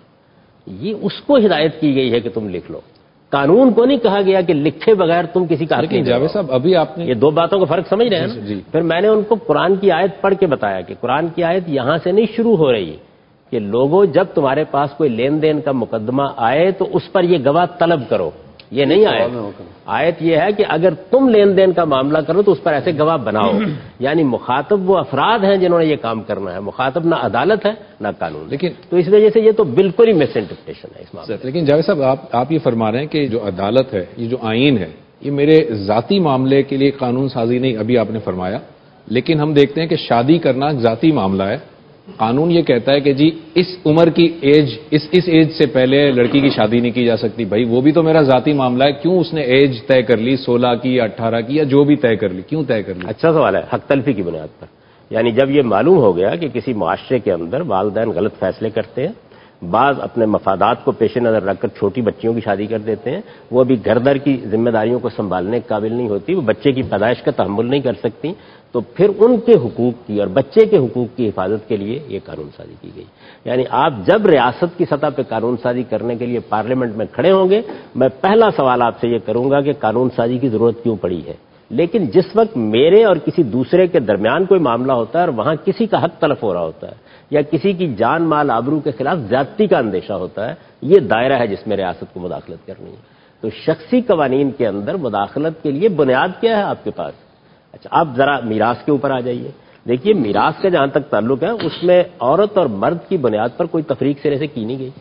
یہ اس کو ہدایت کی گئی ہے کہ تم لکھ لو، قانون کو نہیں کہا گیا کہ لکھے بغیر تم کسی کا لیکن جاوید صاحب ابھی آپ نے یہ دو باتوں کا فرق سمجھ رہے ہیں نا؟ جی۔ پھر میں نے ان کو قرآن کی آیت پڑھ کے بتایا کہ قرآن کی آیت یہاں سے نہیں شروع ہو رہی کہ لوگوں جب تمہارے پاس کوئی لین دین کا مقدمہ آئے تو اس پر یہ گواہ طلب کرو، یہ نہیں آئے۔ آیت یہ ہے کہ اگر تم لین دین کا معاملہ کرو تو اس پر ایسے گواہ بناؤ، یعنی مخاطب وہ افراد ہیں جنہوں نے یہ کام کرنا ہے، مخاطب نہ عدالت ہے نہ قانون۔ لیکن تو اس وجہ سے یہ تو بالکل ہی مس انٹرپریٹیشن ہے اس معاملے۔ لیکن جاوید صاحب آپ آپ یہ فرما رہے ہیں کہ جو عدالت ہے، یہ جو آئین ہے، یہ میرے ذاتی معاملے کے لیے قانون سازی نہیں، ابھی آپ نے فرمایا، لیکن ہم دیکھتے ہیں کہ شادی کرنا ذاتی معاملہ ہے قانون یہ کہتا ہے کہ جی اس عمر کی ایج اس اس ایج سے پہلے لڑکی کی شادی نہیں کی جا سکتی. بھائی وہ بھی تو میرا ذاتی معاملہ ہے, کیوں اس نے ایج طے کر لی سولہ کی یا اٹھارہ کی یا جو بھی طے کر لی, کیوں طے کر لی؟ اچھا سوال ہے. حق تلفی کی بنیاد پر, یعنی جب یہ معلوم ہو گیا کہ کسی معاشرے کے اندر والدین غلط فیصلے کرتے ہیں, بعض اپنے مفادات کو پیش نظر رکھ کر چھوٹی بچیوں کی شادی کر دیتے ہیں, وہ ابھی گھر در کی ذمہ داریوں کو سنبھالنے کے قابل نہیں ہوتی, وہ بچے کی پیدائش کا تحمل نہیں کر سکتی, تو پھر ان کے حقوق کی اور بچے کے حقوق کی حفاظت کے لیے یہ قانون سازی کی گئی. یعنی آپ جب ریاست کی سطح پہ قانون سازی کرنے کے لیے پارلیمنٹ میں کھڑے ہوں گے, میں پہلا سوال آپ سے یہ کروں گا کہ قانون سازی کی ضرورت کیوں پڑی ہے. لیکن جس وقت میرے اور کسی دوسرے کے درمیان کوئی معاملہ ہوتا ہے اور وہاں کسی کا حق تلف ہو رہا ہوتا ہے یا کسی کی جان مال آبرو کے خلاف زیادتی کا اندیشہ ہوتا ہے, یہ دائرہ ہے جس میں ریاست کو مداخلت کرنی ہے. تو شخصی قوانین کے اندر مداخلت کے لیے بنیاد کیا ہے آپ کے پاس؟ اچھا آپ ذرا میراث کے اوپر آ جائیے. دیکھیے میراث کا جہاں تک تعلق ہے اس میں عورت اور مرد کی بنیاد پر کوئی تفریق سرے سے کی نہیں گئی.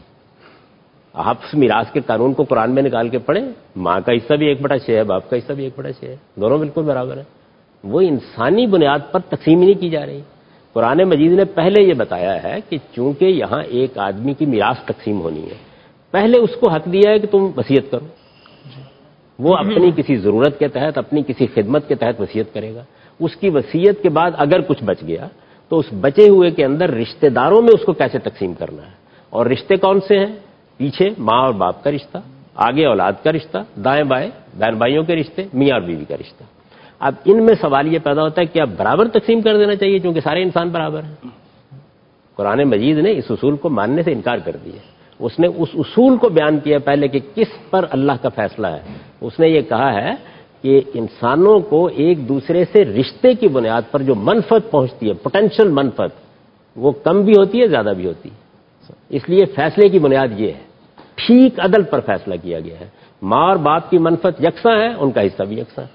آپ اس میراث کے قانون کو قرآن میں نکال کے پڑھیں, ماں کا حصہ بھی ایک بٹا چھ ہے, باپ کا حصہ بھی ایک بٹا چھ ہے, دونوں بالکل برابر ہیں. وہ انسانی بنیاد پر تقسیم ہی نہیں کی جا رہی. قرآن مجید نے پہلے یہ بتایا ہے کہ چونکہ یہاں ایک آدمی کی میراث تقسیم ہونی ہے, پہلے اس کو حق دیا ہے کہ تم وصیت کرو. وہ اپنی کسی ضرورت کے تحت اپنی کسی خدمت کے تحت وصیت کرے گا. اس کی وصیت کے بعد اگر کچھ بچ گیا تو اس بچے ہوئے کے اندر رشتہ داروں میں اس کو کیسے تقسیم کرنا ہے, اور رشتے کون سے ہیں؟ پیچھے ماں اور باپ کا رشتہ, آگے اولاد کا رشتہ, دائیں بائیں بہن بھائیوں کے رشتے, میاں اور بیوی کا رشتہ. اب ان میں سوال یہ پیدا ہوتا ہے کہ کیا برابر تقسیم کر دینا چاہیے کیونکہ سارے انسان برابر ہیں؟ قرآن مجید نے اس اصول کو ماننے سے انکار کر دیا. اس نے اس اصول کو بیان کیا پہلے کہ کس پر اللہ کا فیصلہ ہے. اس نے یہ کہا ہے کہ انسانوں کو ایک دوسرے سے رشتے کی بنیاد پر جو منفعت پہنچتی ہے, پوٹینشیل منفعت, وہ کم بھی ہوتی ہے زیادہ بھی ہوتی ہے. اس لیے فیصلے کی بنیاد یہ ہے, ٹھیک عدل پر فیصلہ کیا گیا ہے. ماں اور باپ کی منفعت یکساں ہے, ان کا حصہ بھی یکساں ہے.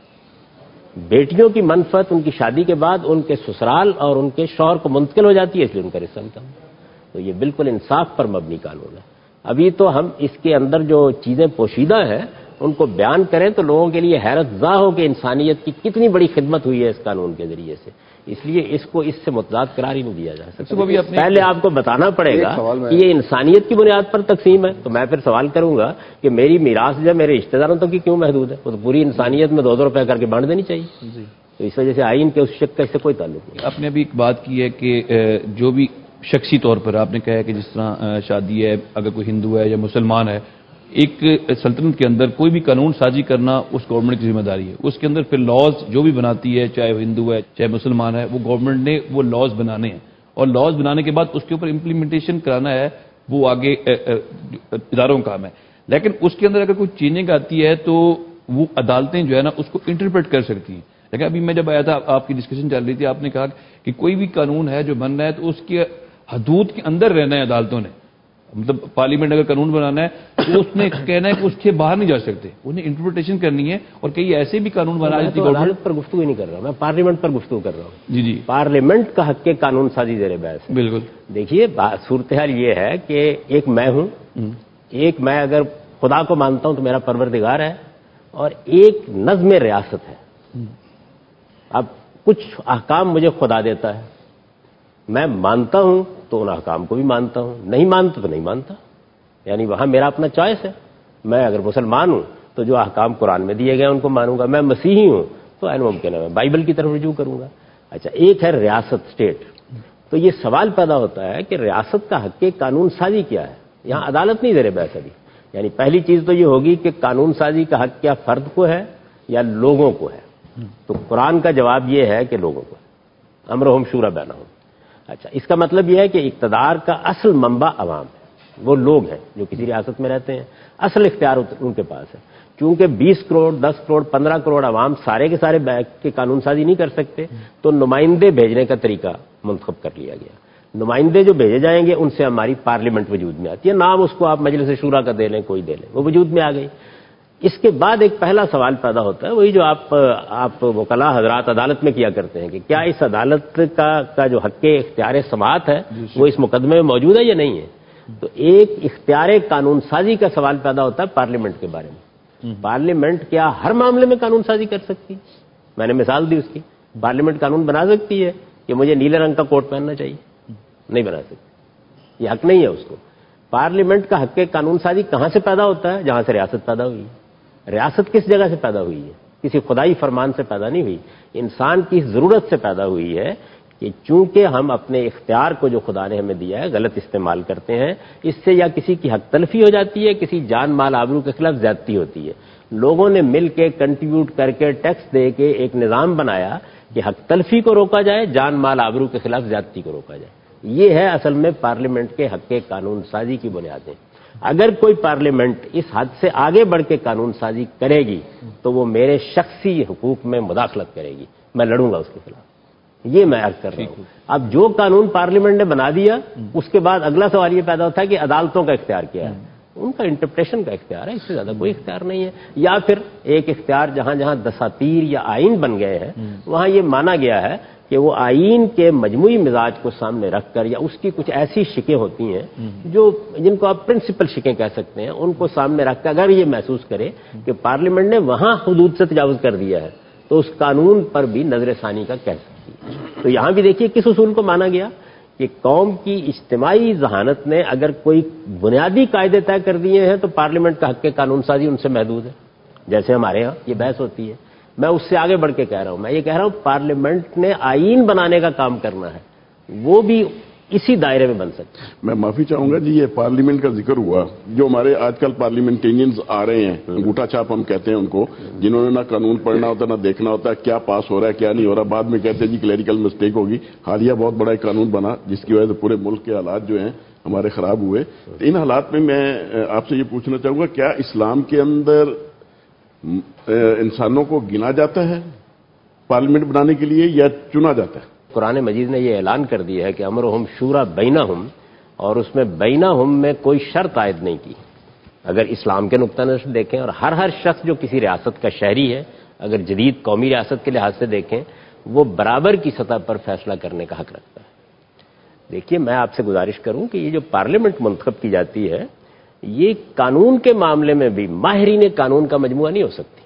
بیٹیوں کی منفعت ان کی شادی کے بعد ان کے سسرال اور ان کے شوہر کو منتقل ہو جاتی ہے, اس لیے ان کا حصہ بھی کم. تو یہ بالکل انصاف پر مبنی قانون ہے. ابھی تو ہم اس کے اندر جو چیزیں پوشیدہ ہیں ان کو بیان کریں تو لوگوں کے لیے حیرت زا ہو کہ انسانیت کی کتنی بڑی خدمت ہوئی ہے اس قانون کے ذریعے سے. اس لیے اس کو اس سے متضاد قرار ہی نہیں دیا جا سکتا. پہلے آپ کو بتانا پڑے گا کہ یہ انسانیت کی بنیاد پر تقسیم ہے. تو میں پھر سوال کروں گا کہ میری میراث جو میرے رشتہ داروں تک کی کیوں محدود ہے؟ وہ تو پوری انسانیت میں دو دو روپے کر کے بانٹ دینی چاہیے. تو اس وجہ سے آئین کے اس شک کا اس سے کوئی تعلق نہیں. آپ نے ابھی ایک بات کی ہے کہ جو بھی شخصی طور پر آپ نے کہا ہے کہ جس طرح شادی ہے, اگر کوئی ہندو ہے یا مسلمان ہے, ایک سلطنت کے اندر کوئی بھی قانون سازی کرنا اس گورنمنٹ کی ذمہ داری ہے. اس کے اندر پھر لاز جو بھی بناتی ہے, چاہے وہ ہندو ہے چاہے مسلمان ہے, وہ گورنمنٹ نے وہ لاز بنانے ہیں, اور لاز بنانے کے بعد اس کے اوپر امپلیمنٹیشن کرانا ہے, وہ آگے اداروں کا کام ہے. لیکن اس کے اندر اگر کوئی چینجنگ آتی ہے تو وہ عدالتیں جو ہے نا اس کو انٹرپریٹ کر سکتی ہیں. لیکن ابھی میں جب آیا تھا آپ کی ڈسکشن چل رہی تھی, آپ نے کہا کہ کوئی بھی قانون ہے جو بن رہا ہے تو اس کے حدود کے اندر رہنا ہے عدالتوں نے. مطلب پارلیمنٹ اگر قانون بنانا ہے تو اس نے کہنا ہے کہ اس کے باہر نہیں جا سکتے, انہیں انٹرپریٹیشن کرنی ہے. اور کئی ایسے بھی قانون بنا دیتی ہے. عدالت پر گفتگو نہیں کر رہا, میں پارلیمنٹ پر گفتگو کر رہا ہوں. جی جی پارلیمنٹ کا حق کے قانون سازی زیر بحث ہے. بالکل. دیکھیے صورتحال یہ ہے کہ ایک میں ہوں, ایک میں اگر خدا کو مانتا ہوں تو میرا پروردگار ہے, اور ایک نظم ریاست ہے. اب کچھ احکام مجھے خدا دیتا ہے, میں مانتا ہوں تو ان احکام کو بھی مانتا ہوں, نہیں مانتا تو نہیں مانتا. یعنی وہاں میرا اپنا چوائس ہے. میں اگر مسلمان ہوں تو جو احکام قرآن میں دیے گئے ان کو مانوں گا. میں مسیحی ہوں تو این ممکن ہے میں بائبل کی طرف رجوع کروں گا. اچھا, ایک ہے ریاست, اسٹیٹ. تو یہ سوال پیدا ہوتا ہے کہ ریاست کا حق قانون سازی کیا ہے. یہاں عدالت نہیں زیر بحث ابھی. یعنی پہلی چیز تو یہ ہوگی کہ قانون سازی کا حق کیا فرد کو ہے یا لوگوں کو ہے. تو قرآن کا جواب یہ ہے کہ لوگوں کو. امرہم شورا بینہم. اچھا, اس کا مطلب یہ ہے کہ اقتدار کا اصل منبع عوام ہے, وہ لوگ ہیں جو کسی ریاست میں رہتے ہیں. اصل اختیار ان کے پاس ہے. چونکہ بیس کروڑ دس کروڑ پندرہ کروڑ عوام سارے کے سارے کے قانون سازی نہیں کر سکتے, تو نمائندے بھیجنے کا طریقہ منتخب کر لیا گیا. نمائندے جو بھیجے جائیں گے ان سے ہماری پارلیمنٹ وجود میں آتی ہے. نام اس کو آپ مجلس شورا کا دے لیں, کوئی دے لیں, وہ وجود میں آ گئی. اس کے بعد ایک پہلا سوال پیدا ہوتا ہے, وہی جو آپ آپ وکلا حضرات عدالت میں کیا کرتے ہیں کہ کیا اس عدالت کا کا جو حق اختیار سماعت ہے وہ اس مقدمے میں موجود ہے یا نہیں ہے. تو ایک اختیار قانون سازی کا سوال پیدا ہوتا ہے پارلیمنٹ کے بارے میں. پارلیمنٹ کیا ہر معاملے میں قانون سازی کر سکتی؟ میں نے مثال دی اس کی. پارلیمنٹ قانون بنا سکتی ہے کہ مجھے نیلے رنگ کا کوٹ پہننا چاہیے, نہیں بنا سکتی، یہ حق نہیں ہے اس کو۔ پارلیمنٹ کا حق قانون سازی کہاں سے پیدا ہوتا ہے؟ جہاں سے ریاست پیدا ہوئی ہے۔ ریاست کس جگہ سے پیدا ہوئی ہے؟ کسی خدائی فرمان سے پیدا نہیں ہوئی، انسان کی ضرورت سے پیدا ہوئی ہے کہ چونکہ ہم اپنے اختیار کو جو خدا نے ہمیں دیا ہے غلط استعمال کرتے ہیں، اس سے یا کسی کی حق تلفی ہو جاتی ہے، کسی جان مال آبرو کے خلاف زیادتی ہوتی ہے۔ لوگوں نے مل کے کنٹریبیوٹ کر کے ٹیکس دے کے ایک نظام بنایا کہ حق تلفی کو روکا جائے، جان مال آبرو کے خلاف زیادتی کو روکا جائے۔ یہ ہے اصل میں پارلیمنٹ کے حق قانون سازی کی بنیادیں۔ اگر کوئی پارلیمنٹ اس حد سے آگے بڑھ کے قانون سازی کرے گی تو وہ میرے شخصی حقوق میں مداخلت کرے گی، میں لڑوں گا اس کے خلاف، یہ میں عرض کر رہا ہوں۔ اب جو قانون پارلیمنٹ نے بنا دیا اس کے بعد اگلا سوال یہ پیدا ہوتا ہے کہ عدالتوں کا اختیار کیا ہے؟ ان کا انٹرپریشن کا اختیار ہے، اس سے زیادہ کوئی اختیار نہیں ہے۔ یا پھر ایک اختیار جہاں جہاں دساتیر یا آئین بن گئے ہیں وہاں یہ مانا گیا ہے کہ وہ آئین کے مجموعی مزاج کو سامنے رکھ کر یا اس کی کچھ ایسی شکیں ہوتی ہیں جو جن کو آپ پرنسپل شکیں کہہ سکتے ہیں، ان کو سامنے رکھ کر اگر یہ محسوس کرے کہ پارلیمنٹ نے وہاں حدود سے تجاوز کر دیا ہے تو اس قانون پر بھی نظر ثانی کا کہہ سکتی ہے۔ تو یہاں بھی دیکھیے کس اصول کو مانا گیا کہ قوم کی اجتماعی ذہانت نے اگر کوئی بنیادی قاعدے طے کر دیے ہیں تو پارلیمنٹ کا حق قانون سازی ان سے محدود ہے۔ جیسے ہمارے ہاں یہ بحث ہوتی ہے، میں اس سے آگے بڑھ کے کہہ رہا ہوں، میں یہ کہہ رہا ہوں پارلیمنٹ نے آئین بنانے کا کام کرنا ہے، وہ بھی اسی دائرے میں بن سکتا ہے۔ میں معافی چاہوں گا جی، یہ پارلیمنٹ کا ذکر ہوا، جو ہمارے آج کل پارلیمنٹیرینز آ رہے ہیں، انگوٹھا چھاپ ہم کہتے ہیں ان کو، جنہوں نے نہ قانون پڑھنا ہوتا نہ دیکھنا ہوتا ہے کیا پاس ہو رہا ہے کیا نہیں ہو رہا، بعد میں کہتے ہیں جی کلیریکل مسٹیک ہوگی۔ حالیہ بہت بڑا ایک قانون بنا جس کی وجہ سے پورے ملک کے حالات جو ہیں ہمارے خراب ہوئے۔ ان حالات میں میں آپ سے یہ پوچھنا چاہوں گا، کیا اسلام کے اندر انسانوں کو گنا جاتا ہے پارلیمنٹ بنانے کے لیے یا چنا جاتا ہے؟ قرآن مجید نے یہ اعلان کر دیا ہے کہ امرہم شورا بینہم، اور اس میں بینہم میں کوئی شرط عائد نہیں کی۔ اگر اسلام کے نقطہ نظر سے دیکھیں اور ہر ہر شخص جو کسی ریاست کا شہری ہے، اگر جدید قومی ریاست کے لحاظ سے دیکھیں، وہ برابر کی سطح پر فیصلہ کرنے کا حق رکھتا ہے۔ دیکھیے میں آپ سے گزارش کروں کہ یہ جو پارلیمنٹ منتخب کی جاتی ہے یہ قانون کے معاملے میں بھی ماہرین قانون کا مجموعہ نہیں ہو سکتی۔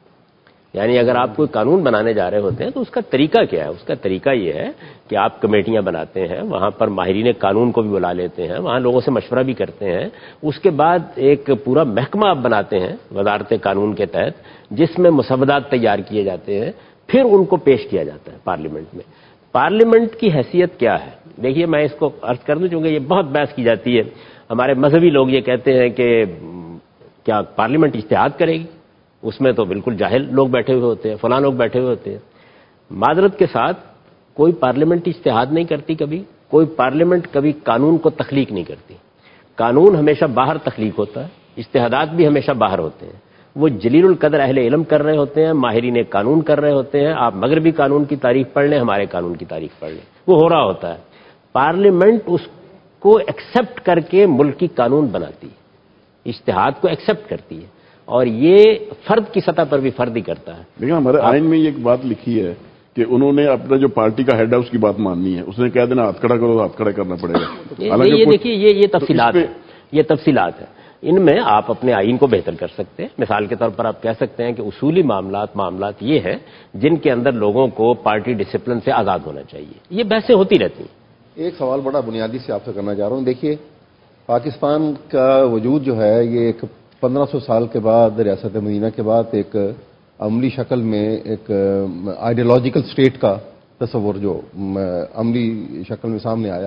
یعنی اگر آپ کوئی قانون بنانے جا رہے ہوتے ہیں تو اس کا طریقہ کیا ہے؟ اس کا طریقہ یہ ہے کہ آپ کمیٹیاں بناتے ہیں، وہاں پر ماہرین قانون کو بھی بلا لیتے ہیں، وہاں لوگوں سے مشورہ بھی کرتے ہیں، اس کے بعد ایک پورا محکمہ آپ بناتے ہیں وزارت قانون کے تحت جس میں مسودات تیار کیے جاتے ہیں، پھر ان کو پیش کیا جاتا ہے پارلیمنٹ میں۔ پارلیمنٹ کی حیثیت کیا ہے؟ دیکھیے میں اس کو عرض کر دوں چونکہ یہ بہت بحث کی جاتی ہے، ہمارے مذہبی لوگ یہ کہتے ہیں کہ کیا پارلیمنٹ اجتہاد کرے گی؟ اس میں تو بالکل جاہل لوگ بیٹھے ہوئے ہوتے ہیں، فلاں لوگ بیٹھے ہوئے ہوتے ہیں۔ معذرت کے ساتھ کوئی پارلیمنٹ اجتہاد نہیں کرتی، کبھی کوئی پارلیمنٹ کبھی قانون کو تخلیق نہیں کرتی۔ قانون ہمیشہ باہر تخلیق ہوتا ہے، اجتہادات بھی ہمیشہ باہر ہوتے ہیں، وہ جلیل القدر اہل علم کر رہے ہوتے ہیں، ماہرین قانون کر رہے ہوتے ہیں۔ آپ مغربی قانون کی تاریخ پڑھ لیں، ہمارے قانون کی تاریخ پڑھ لیں، وہ ہو رہا ہوتا ہے۔ پارلیمنٹ اس کو ایکسپٹ کر کے ملک کی قانون بناتی ہے، اجتہاد کو ایکسپٹ کرتی ہے، اور یہ فرد کی سطح پر بھی فرد ہی کرتا ہے۔ لیکن ہمارے آئین میں یہ ایک بات لکھی ہے کہ انہوں نے اپنا جو پارٹی کا ہیڈ ہے اس کی بات ماننی ہے، اس نے کہہ دینا ہاتھ کھڑا کرو تو ہاتھ کھڑا کرنا پڑے گا۔ یہ دیکھیے یہ یہ تفصیلات ہے، یہ تفصیلات ہے، ان میں آپ اپنے آئین کو بہتر کر سکتے ہیں۔ مثال کے طور پر آپ کہہ سکتے ہیں کہ اصولی معاملات معاملات یہ ہیں جن کے اندر لوگوں کو پارٹی ڈسپلن سے آزاد ہونا چاہیے۔ یہ بحثیں ہوتی رہتی ہیں۔ ایک سوال بڑا بنیادی سے آپ سے کرنا چاہ رہا ہوں۔ دیکھیے پاکستان کا وجود جو ہے یہ ایک پندرہ سو سال کے بعد ریاست مدینہ کے بعد ایک عملی شکل میں ایک آئیڈیالوجیکل اسٹیٹ کا تصور جو عملی شکل میں سامنے آیا۔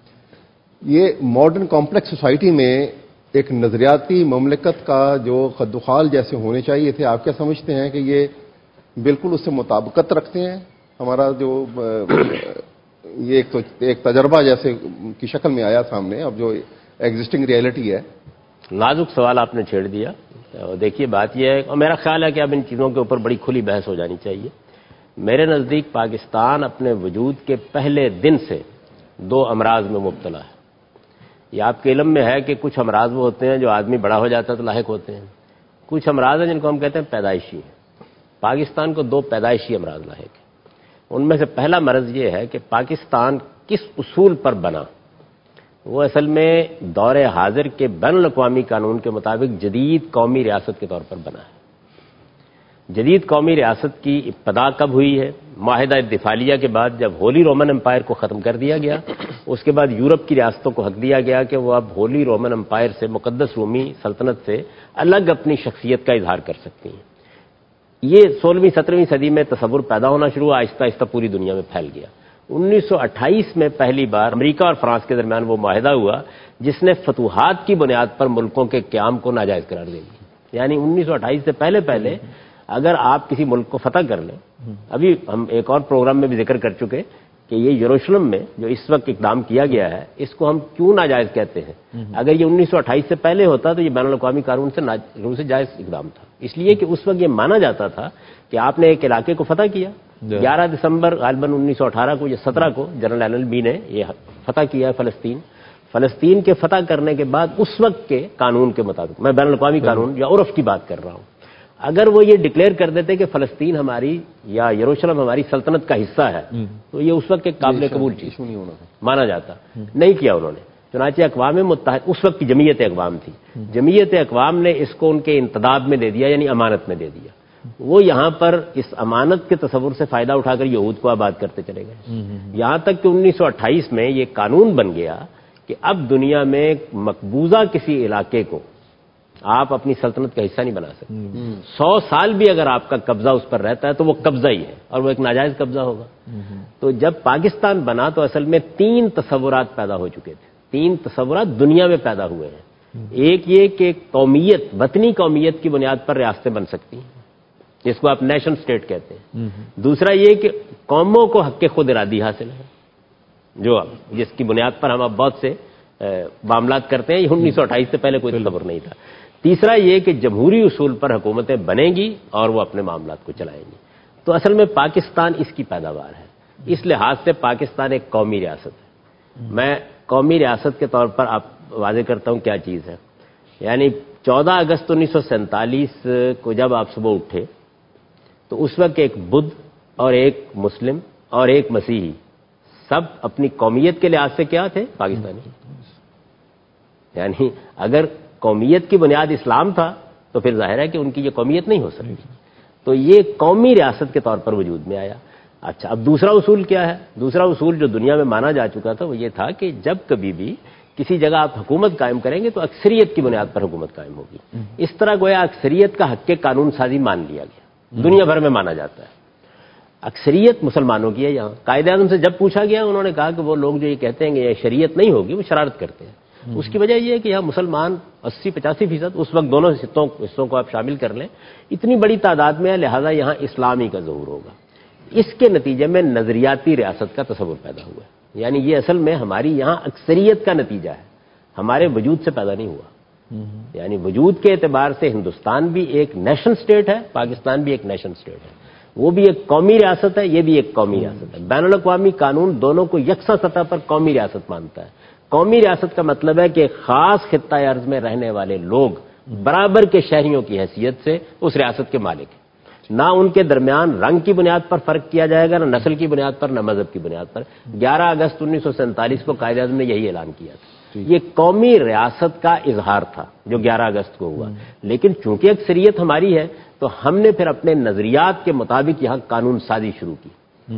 یہ ماڈرن کمپلیکس سوسائٹی میں ایک نظریاتی مملکت کا جو خد و خال جیسے ہونے چاہیے تھے، آپ کیا سمجھتے ہیں کہ یہ بالکل اس سے مطابقت رکھتے ہیں؟ ہمارا جو یہ ایک تو ایک تجربہ جیسے کی شکل میں آیا سامنے، اب جو ایگزسٹنگ ریئلٹی ہے۔ نازک سوال آپ نے چھیڑ دیا۔ دیکھیے بات یہ ہے، اور میرا خیال ہے کہ اب ان چیزوں کے اوپر بڑی کھلی بحث ہو جانی چاہیے۔ میرے نزدیک پاکستان اپنے وجود کے پہلے دن سے دو امراض میں مبتلا ہے۔ یہ آپ کے علم میں ہے کہ کچھ امراض وہ ہوتے ہیں جو آدمی بڑا ہو جاتا ہے تو لاحق ہوتے ہیں، کچھ امراض ہیں جن کو ہم کہتے ہیں پیدائشی ہیں۔ پاکستان کو دو پیدائشی امراض لاحق ہیں۔ ان میں سے پہلا مرض یہ ہے کہ پاکستان کس اصول پر بنا، وہ اصل میں دور حاضر کے بین الاقوامی قانون کے مطابق جدید قومی ریاست کے طور پر بنا ہے۔ جدید قومی ریاست کی ابتدا کب ہوئی ہے؟ معاہدہ دفاعیہ کے بعد جب ہولی رومن امپائر کو ختم کر دیا گیا، اس کے بعد یورپ کی ریاستوں کو حق دیا گیا کہ وہ اب ہولی رومن امپائر سے، مقدس رومی سلطنت سے الگ اپنی شخصیت کا اظہار کر سکتی ہیں۔ یہ سولہویں سترہویں صدی میں تصور پیدا ہونا شروع ہوا، آہستہ آہستہ پوری دنیا میں پھیل گیا۔ انیس سو اٹھائیس میں پہلی بار امریکہ اور فرانس کے درمیان وہ معاہدہ ہوا جس نے فتوحات کی بنیاد پر ملکوں کے قیام کو ناجائز قرار دے دیا۔ یعنی انیس سو اٹھائیس سے پہلے پہلے اگر آپ کسی ملک کو فتح کر لیں، ابھی ہم ایک اور پروگرام میں بھی ذکر کر چکے کہ یہ یروشلم میں جو اس وقت اقدام کیا گیا ہے، اس کو ہم کیوں ناجائز کہتے ہیں؟ اگر یہ انیس سو اٹھائیس سے پہلے ہوتا تو یہ بین الاقوامی قانون سے سے جائز اقدام تھا، اس لیے کہ اس وقت یہ مانا جاتا تھا کہ آپ نے ایک علاقے کو فتح کیا۔ گیارہ دسمبر غالباً انیس سو اٹھارہ کو یا سترہ کو جنرل ایل ایل بی نے یہ فتح کیا ہے فلسطین۔ فلسطین کے فتح کرنے کے بعد اس وقت کے قانون کے مطابق، میں بین الاقوامی قانون یا عرف کی بات کر رہا ہوں، اگر وہ یہ ڈکلیئر کر دیتے کہ فلسطین ہماری یا یروشلم ہماری سلطنت کا حصہ ہے تو یہ اس وقت ایک قابل قبول چیز مانا جاتا، نہیں کیا انہوں نے۔ چنانچہ اقوام متحدہ اس وقت کی جمعیت اقوام تھی، جمعیت اقوام نے اس کو ان کے انتداب میں دے دیا، یعنی امانت میں دے دیا۔ وہ یہاں پر اس امانت کے تصور سے فائدہ اٹھا کر یہود کو آباد کرتے چلے گئے، یہاں تک کہ انیس سو اٹھائیس میں یہ قانون بن گیا کہ اب دنیا میں مقبوضہ کسی علاقے کو آپ اپنی سلطنت کا حصہ نہیں بنا سکتے۔ سو سال بھی اگر آپ کا قبضہ اس پر رہتا ہے تو وہ قبضہ ہی ہے اور وہ ایک ناجائز قبضہ ہوگا۔ تو جب پاکستان بنا تو اصل میں تین تصورات پیدا ہو چکے تھے، تین تصورات دنیا میں پیدا ہوئے ہیں۔ ایک یہ کہ قومیت، وطنی قومیت کی بنیاد پر ریاستیں بن سکتی ہیں، جس کو آپ نیشن سٹیٹ کہتے ہیں۔ دوسرا یہ کہ قوموں کو حق خود ارادی حاصل ہے، جو جس کی بنیاد پر ہم اب بہت سے معاملات کرتے ہیں، یہ انیس سو اٹھائیس سے پہلے کوئی تصور نہیں تھا۔ تیسرا یہ کہ جمہوری اصول پر حکومتیں بنیں گی اور وہ اپنے معاملات کو چلائیں گی۔ تو اصل میں پاکستان اس کی پیداوار ہے، اس لحاظ سے پاکستان ایک قومی ریاست ہے۔ میں قومی ریاست کے طور پر آپ واضح کرتا ہوں کیا چیز ہے۔ یعنی چودہ اگست انیس سو سینتالیس کو جب آپ صبح اٹھے تو اس وقت ایک بدھ اور ایک مسلم اور ایک مسیحی سب اپنی قومیت کے لحاظ سے کیا تھے؟ پاکستانی۔ یعنی اگر قومیت کی بنیاد اسلام تھا تو پھر ظاہر ہے کہ ان کی یہ قومیت نہیں ہو سکتی، تو یہ قومی ریاست کے طور پر وجود میں آیا۔ اچھا، اب دوسرا اصول کیا ہے؟ دوسرا اصول جو دنیا میں مانا جا چکا تھا وہ یہ تھا کہ جب کبھی بھی کسی جگہ آپ حکومت قائم کریں گے تو اکثریت کی بنیاد پر حکومت قائم ہوگی۔ اس طرح گویا اکثریت کا حق قانون سازی مان لیا گیا، دنیا بھر میں مانا جاتا ہے۔ اکثریت مسلمانوں کی ہے یہاں۔ قائد اعظم سے جب پوچھا گیا انہوں نے کہا کہ وہ لوگ جو یہ کہتے ہیں کہ یہ شریعت نہیں ہوگی وہ شرارت کرتے ہیں۔ اس کی وجہ یہ ہے کہ یہاں مسلمان اسی پچاسی فیصد اس وقت دونوں حصوں حصوں کو آپ شامل کر لیں، اتنی بڑی تعداد میں ہے، لہذا یہاں اسلامی کا ظہور ہوگا۔ اس کے نتیجے میں نظریاتی ریاست کا تصور پیدا ہوا ہے، یعنی یہ اصل میں ہماری یہاں اکثریت کا نتیجہ ہے، ہمارے وجود سے پیدا نہیں ہوا۔ یعنی وجود کے اعتبار سے ہندوستان بھی ایک نیشن سٹیٹ ہے، پاکستان بھی ایک نیشن سٹیٹ ہے، وہ بھی ایک قومی ریاست ہے، یہ بھی ایک قومی ریاست ہے۔ بین الاقوامی قانون دونوں کو یکساں سطح پر قومی ریاست مانتا ہے۔ قومی ریاست کا مطلب ہے کہ ایک خاص خطہ ارض میں رہنے والے لوگ برابر کے شہریوں کی حیثیت سے اس ریاست کے مالک ہیں، نہ ان کے درمیان رنگ کی بنیاد پر فرق کیا جائے گا، نہ نسل کی بنیاد پر، نہ مذہب کی بنیاد پر۔ گیارہ اگست انیس سو سینتالیس کو قائد اعظم نے یہی اعلان کیا تھا۔ یہ قومی ریاست کا اظہار تھا جو گیارہ اگست کو ہوا، لیکن چونکہ اکثریت ہماری ہے تو ہم نے پھر اپنے نظریات کے مطابق یہاں قانون سازی شروع کی۔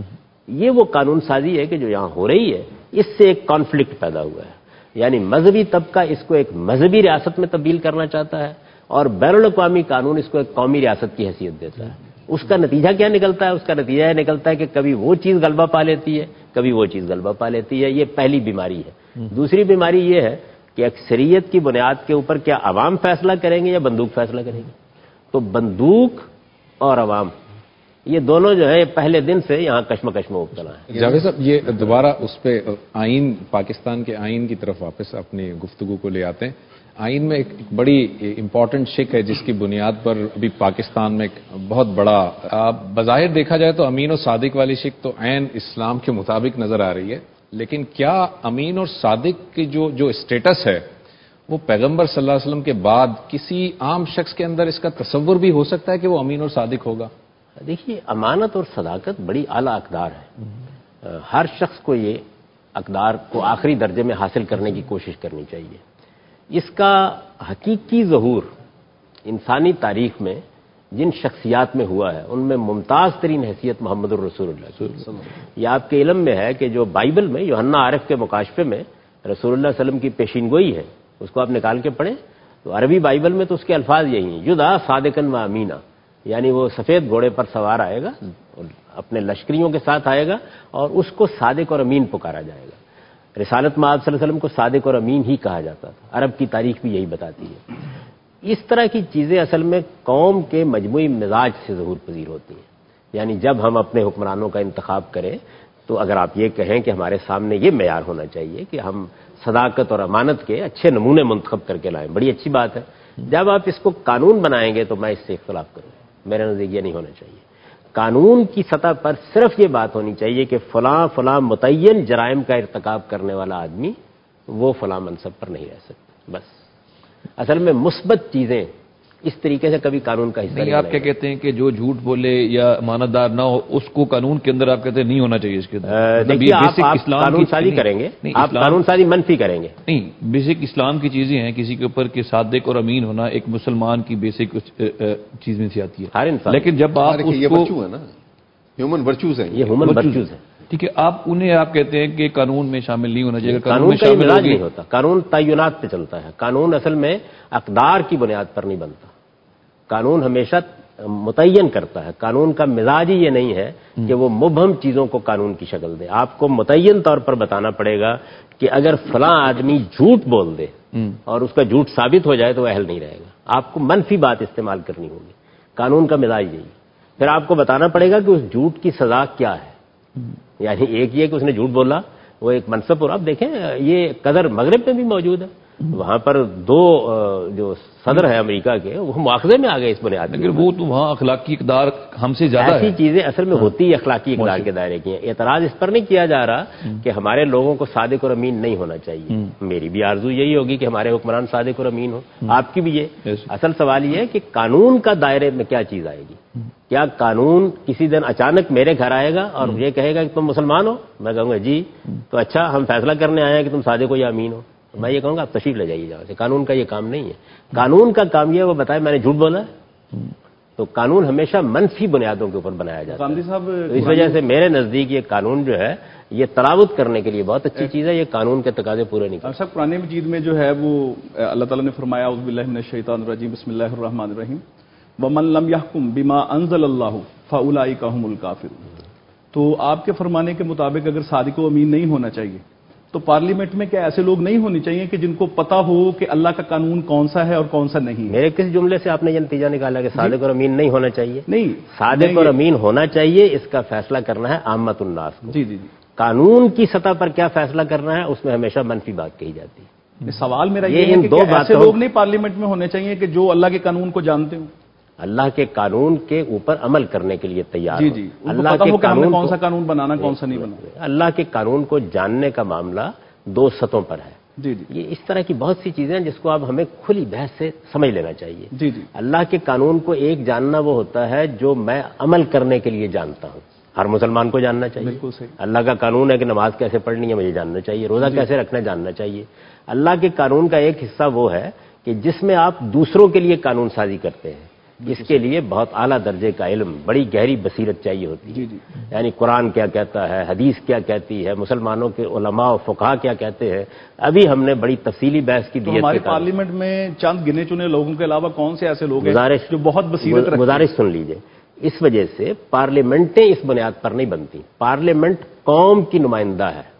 یہ وہ قانون سازی ہے کہ جو یہاں ہو رہی ہے، اس سے ایک کانفلکٹ پیدا ہوا ہے، یعنی مذہبی طبقہ اس کو ایک مذہبی ریاست میں تبدیل کرنا چاہتا ہے اور بین الاقوامی قانون اس کو ایک قومی ریاست کی حیثیت دیتا ہے۔ اس کا نتیجہ کیا نکلتا ہے؟ اس کا نتیجہ یہ نکلتا ہے کہ کبھی وہ چیز غلبہ پا لیتی ہے، کبھی وہ چیز غلبہ پا لیتی ہے۔ یہ پہلی بیماری ہے۔ دوسری بیماری یہ ہے کہ اکثریت کی بنیاد کے اوپر کیا عوام فیصلہ کریں گے یا بندوق فیصلہ کریں گے؟ تو بندوق اور عوام یہ دونوں جو ہے پہلے دن سے یہاں کشمکش میں مبتلا ہے۔ جاوید صاحب، یہ دوبارہ اس پہ آئین، پاکستان کے آئین کی طرف واپس اپنی گفتگو کو لے آتے ہیں۔ آئین میں ایک بڑی امپورٹنٹ شک ہے جس کی بنیاد پر ابھی پاکستان میں ایک بہت بڑا بظاہر دیکھا جائے تو امین اور صادق والی شک تو عین اسلام کے مطابق نظر آ رہی ہے، لیکن کیا امین اور صادق کی جو جو اسٹیٹس ہے وہ پیغمبر صلی اللہ علیہ وسلم کے بعد کسی عام شخص کے اندر اس کا تصور بھی ہو سکتا ہے کہ وہ امین اور صادق ہوگا؟ دیکھیے، امانت اور صداقت بڑی اعلیٰ اقدار ہے، ہر شخص کو یہ اقدار کو آخری درجے میں حاصل کرنے کی کوشش کرنی چاہیے۔ اس کا حقیقی ظہور انسانی تاریخ میں جن شخصیات میں ہوا ہے ان میں ممتاز ترین حیثیت محمد الرسول اللہ کی. یہ آپ کے علم میں ہے کہ جو بائبل میں یوحنا عارف کے مکاشفے میں رسول اللہ علیہ وسلم کی پیشین گوئی ہے، اس کو آپ نکال کے پڑھیں تو عربی بائبل میں تو اس کے الفاظ یہی ہیں، یدعا صادقاً و امینا، یعنی وہ سفید گھوڑے پر سوار آئے گا، اپنے لشکریوں کے ساتھ آئے گا اور اس کو صادق اور امین پکارا جائے گا. رسالت میں آپ صلی اللہ علیہ وسلم کو صادق اور امین ہی کہا جاتا تھا، عرب کی تاریخ بھی یہی بتاتی ہے. اس طرح کی چیزیں اصل میں قوم کے مجموعی مزاج سے ظہور پذیر ہوتی ہیں. یعنی جب ہم اپنے حکمرانوں کا انتخاب کریں تو اگر آپ یہ کہیں کہ ہمارے سامنے یہ معیار ہونا چاہیے کہ ہم صداقت اور امانت کے اچھے نمونے منتخب کر کے لائیں، بڑی اچھی بات ہے. جب آپ اس کو قانون بنائیں گے تو میں اس سے اختلاف کروں گا، میرے نزدیک یہ نہیں ہونا چاہیے. قانون کی سطح پر صرف یہ بات ہونی چاہیے کہ فلاں فلاں متعین جرائم کا ارتکاب کرنے والا آدمی وہ فلاں منصب پر نہیں رہ سکتا. بس اصل میں مثبت چیزیں اس طریقے سے کبھی قانون کا حصہ نہیں. آپ کیا کہتے ہیں کہ جو جھوٹ بولے یا امانت دار نہ ہو اس کو قانون کے اندر آپ کہتے ہیں نہیں ہونا چاہیے؟ اس کے اندر دیکھیے آپ قانون سازی کریں گے، آپ قانون سازی منفی کریں گے. نہیں، بیسک اسلام کی چیزیں ہیں کسی کے اوپر کہ صادق اور امین ہونا ایک مسلمان کی بیسک چیز میں سے آتی ہے ہر انسان. لیکن جب آپ اس کو ہے نا ہیومن ورچوز ہیں، یہ ہیومن ورچوز ہیں، ٹھیک ہے، آپ انہیں آپ کہتے ہیں کہ قانون میں شامل نہیں ہونا چاہیے. قانون کا مزاج نہیں ہوتا، قانون تعینات پہ چلتا ہے. قانون اصل میں اقدار کی بنیاد پر نہیں بنتا، قانون ہمیشہ متعین کرتا ہے. قانون کا مزاج ہی یہ نہیں ہے کہ وہ مبہم چیزوں کو قانون کی شکل دے. آپ کو متعین طور پر بتانا پڑے گا کہ اگر فلاں آدمی جھوٹ بول دے اور اس کا جھوٹ ثابت ہو جائے تو وہ اہل نہیں رہے گا. آپ کو منفی بات استعمال کرنی ہوگی. قانون کا مزاج یہی. پھر آپ کو بتانا پڑے گا کہ اس جھوٹ کی سزا کیا ہے. یعنی ایک یہ کہ اس نے جھوٹ بولا وہ ایک منصب، اور آپ دیکھیں یہ قدر مغرب میں بھی موجود ہے. وہاں پر دو جو صدر ہیں امریکہ کے وہ مواخذے میں آ گئے اس بنیاد پر. وہ تو وہاں اخلاقی اقدار ہم سے زیادہ ایسی چیزیں اصل میں ہوتی ہے اخلاقی اقدار کے دائرے کی ہیں. اعتراض اس پر نہیں کیا جا رہا کہ ہمارے لوگوں کو صادق اور امین نہیں ہونا چاہیے. میری بھی آرزو یہی ہوگی کہ ہمارے حکمران صادق اور امین ہو، آپ کی بھی یہ. اصل سوال یہ ہے کہ قانون کا دائرے میں کیا چیز آئے گی. کیا قانون کسی دن اچانک میرے گھر آئے گا اور یہ کہے گا کہ تم مسلمان ہو؟ میں کہوں گا جی، تو اچھا ہم فیصلہ کرنے آئے ہیں کہ تم صادق ہو یا امین ہو. میں یہ کہوں گا آپ تشریف لے جائیے جہاں سے. قانون کا یہ کام نہیں ہے. قانون کا کام یہ ہے وہ بتائے میں نے جھوٹ بولا ہے. تو قانون ہمیشہ منفی بنیادوں کے اوپر بنایا جاتا ہے. صاحب اس وجہ سے میرے نزدیک یہ قانون جو ہے یہ تلاوت کرنے کے لیے بہت اچھی چیز ہے. یہ قانون کے تقاضے پورے نہیں کرتا. صاحب قرآن مجید میں جو ہے وہ اللہ تعالیٰ نے فرمایا اعوذ باللہ من الشیطان الرجیم بسم اللہ الرحمن الرحیم ومن لم يحكم بما انزل اللہ فاولئک هم الکافرون. تو آپ کے فرمانے کے مطابق اگر صادق و امین نہیں ہونا چاہیے تو پارلیمنٹ میں کیا ایسے لوگ نہیں ہونے چاہیے کہ جن کو پتا ہو کہ اللہ کا قانون کون سا ہے اور کون سا نہیں؟ میرے کس جملے سے آپ نے یہ نتیجہ نکالا کہ صادق اور امین نہیں ہونا چاہیے؟ نہیں، صادق اور امین ہونا چاہیے. اس کا فیصلہ کرنا ہے عامت الناس کو. جی جی جی قانون کی سطح پر کیا فیصلہ کرنا ہے اس میں ہمیشہ منفی بات کہی جاتی ہے. سوال میرا یہ ہے کہ ایسے لوگ نہیں پارلیمنٹ میں ہونے چاہیے کہ جو اللہ کے قانون کو جانتے ہوں، اللہ کے قانون کے اوپر عمل کرنے کے لیے تیار. جی جی اللہ کے قانون کون سا قانون بنانا کون سا نہیں بنانا. اللہ کے قانون کو جاننے کا معاملہ دو سطحوں پر ہے. جی جی یہ اس طرح کی بہت سی چیزیں ہیں جس کو اب ہمیں کھلی بحث سے سمجھ لینا چاہیے. جی جی اللہ کے قانون کو ایک جاننا وہ ہوتا ہے جو میں عمل کرنے کے لیے جانتا ہوں. ہر مسلمان کو جاننا چاہیے. بالکل صحیح. اللہ کا قانون ہے کہ نماز کیسے پڑھنی ہے مجھے جاننا چاہیے، روزہ کیسے رکھنا جاننا چاہیے. اللہ کے قانون کا ایک حصہ وہ ہے کہ جس میں آپ دوسروں کے لیے قانون سازی کرتے ہیں. اس کے لیے بہت اعلیٰ درجے کا علم، بڑی گہری بصیرت چاہیے ہوتی ہے. جی جی یعنی قرآن کیا کہتا ہے، حدیث کیا کہتی ہے، مسلمانوں کے علماء و فقہا کیا کہتے ہیں. ابھی ہم نے بڑی تفصیلی بحث کی. ہماری پارلیمنٹ میں چند گنے چنے لوگوں کے علاوہ کون سے ایسے لوگ ہیں جو بہت بصیرت رکھتے ہیں؟ گزارش سن لیجئے. اس وجہ سے پارلیمنٹیں اس بنیاد پر نہیں بنتی. پارلیمنٹ قوم کی نمائندہ ہے.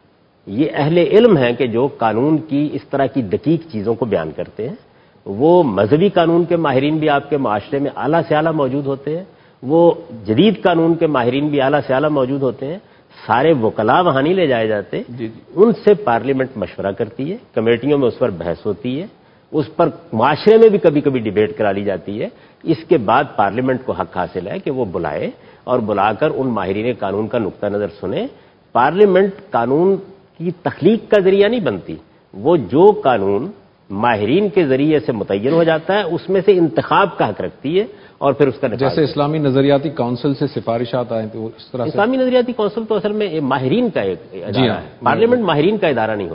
یہ اہل علم ہیں کہ جو قانون کی اس طرح کی دقیق چیزوں کو بیان کرتے ہیں. وہ مذہبی قانون کے ماہرین بھی آپ کے معاشرے میں اعلیٰ سے اعلیٰ موجود ہوتے ہیں. وہ جدید قانون کے ماہرین بھی اعلیٰ سے اعلیٰ موجود ہوتے ہیں. سارے وکلاء وہاں نہیں لے جائے جاتے. جی جی. ان سے پارلیمنٹ مشورہ کرتی ہے، کمیٹیوں میں اس پر بحث ہوتی ہے، اس پر معاشرے میں بھی کبھی کبھی ڈیبیٹ کرا لی جاتی ہے. اس کے بعد پارلیمنٹ کو حق حاصل ہے کہ وہ بلائے اور بلا کر ان ماہرین قانون کا نقطہ نظر سنے. پارلیمنٹ قانون کی تخلیق کا ذریعہ نہیں بنتی. وہ جو قانون ماہرین کے ذریعے سے متعین ہو جاتا ہے اس میں سے انتخاب کا حق رکھتی ہے اور پھر اس کا نتائج. جیسے اسلامی نظریاتی کونسل سے سفارشات آئیں تو اس طرح سے اسلامی نظریاتی کونسل تو اصل میں ماہرین کا ایک ادارہ ہے. پارلیمنٹ ماہرین کا ادارہ نہیں ہوتا.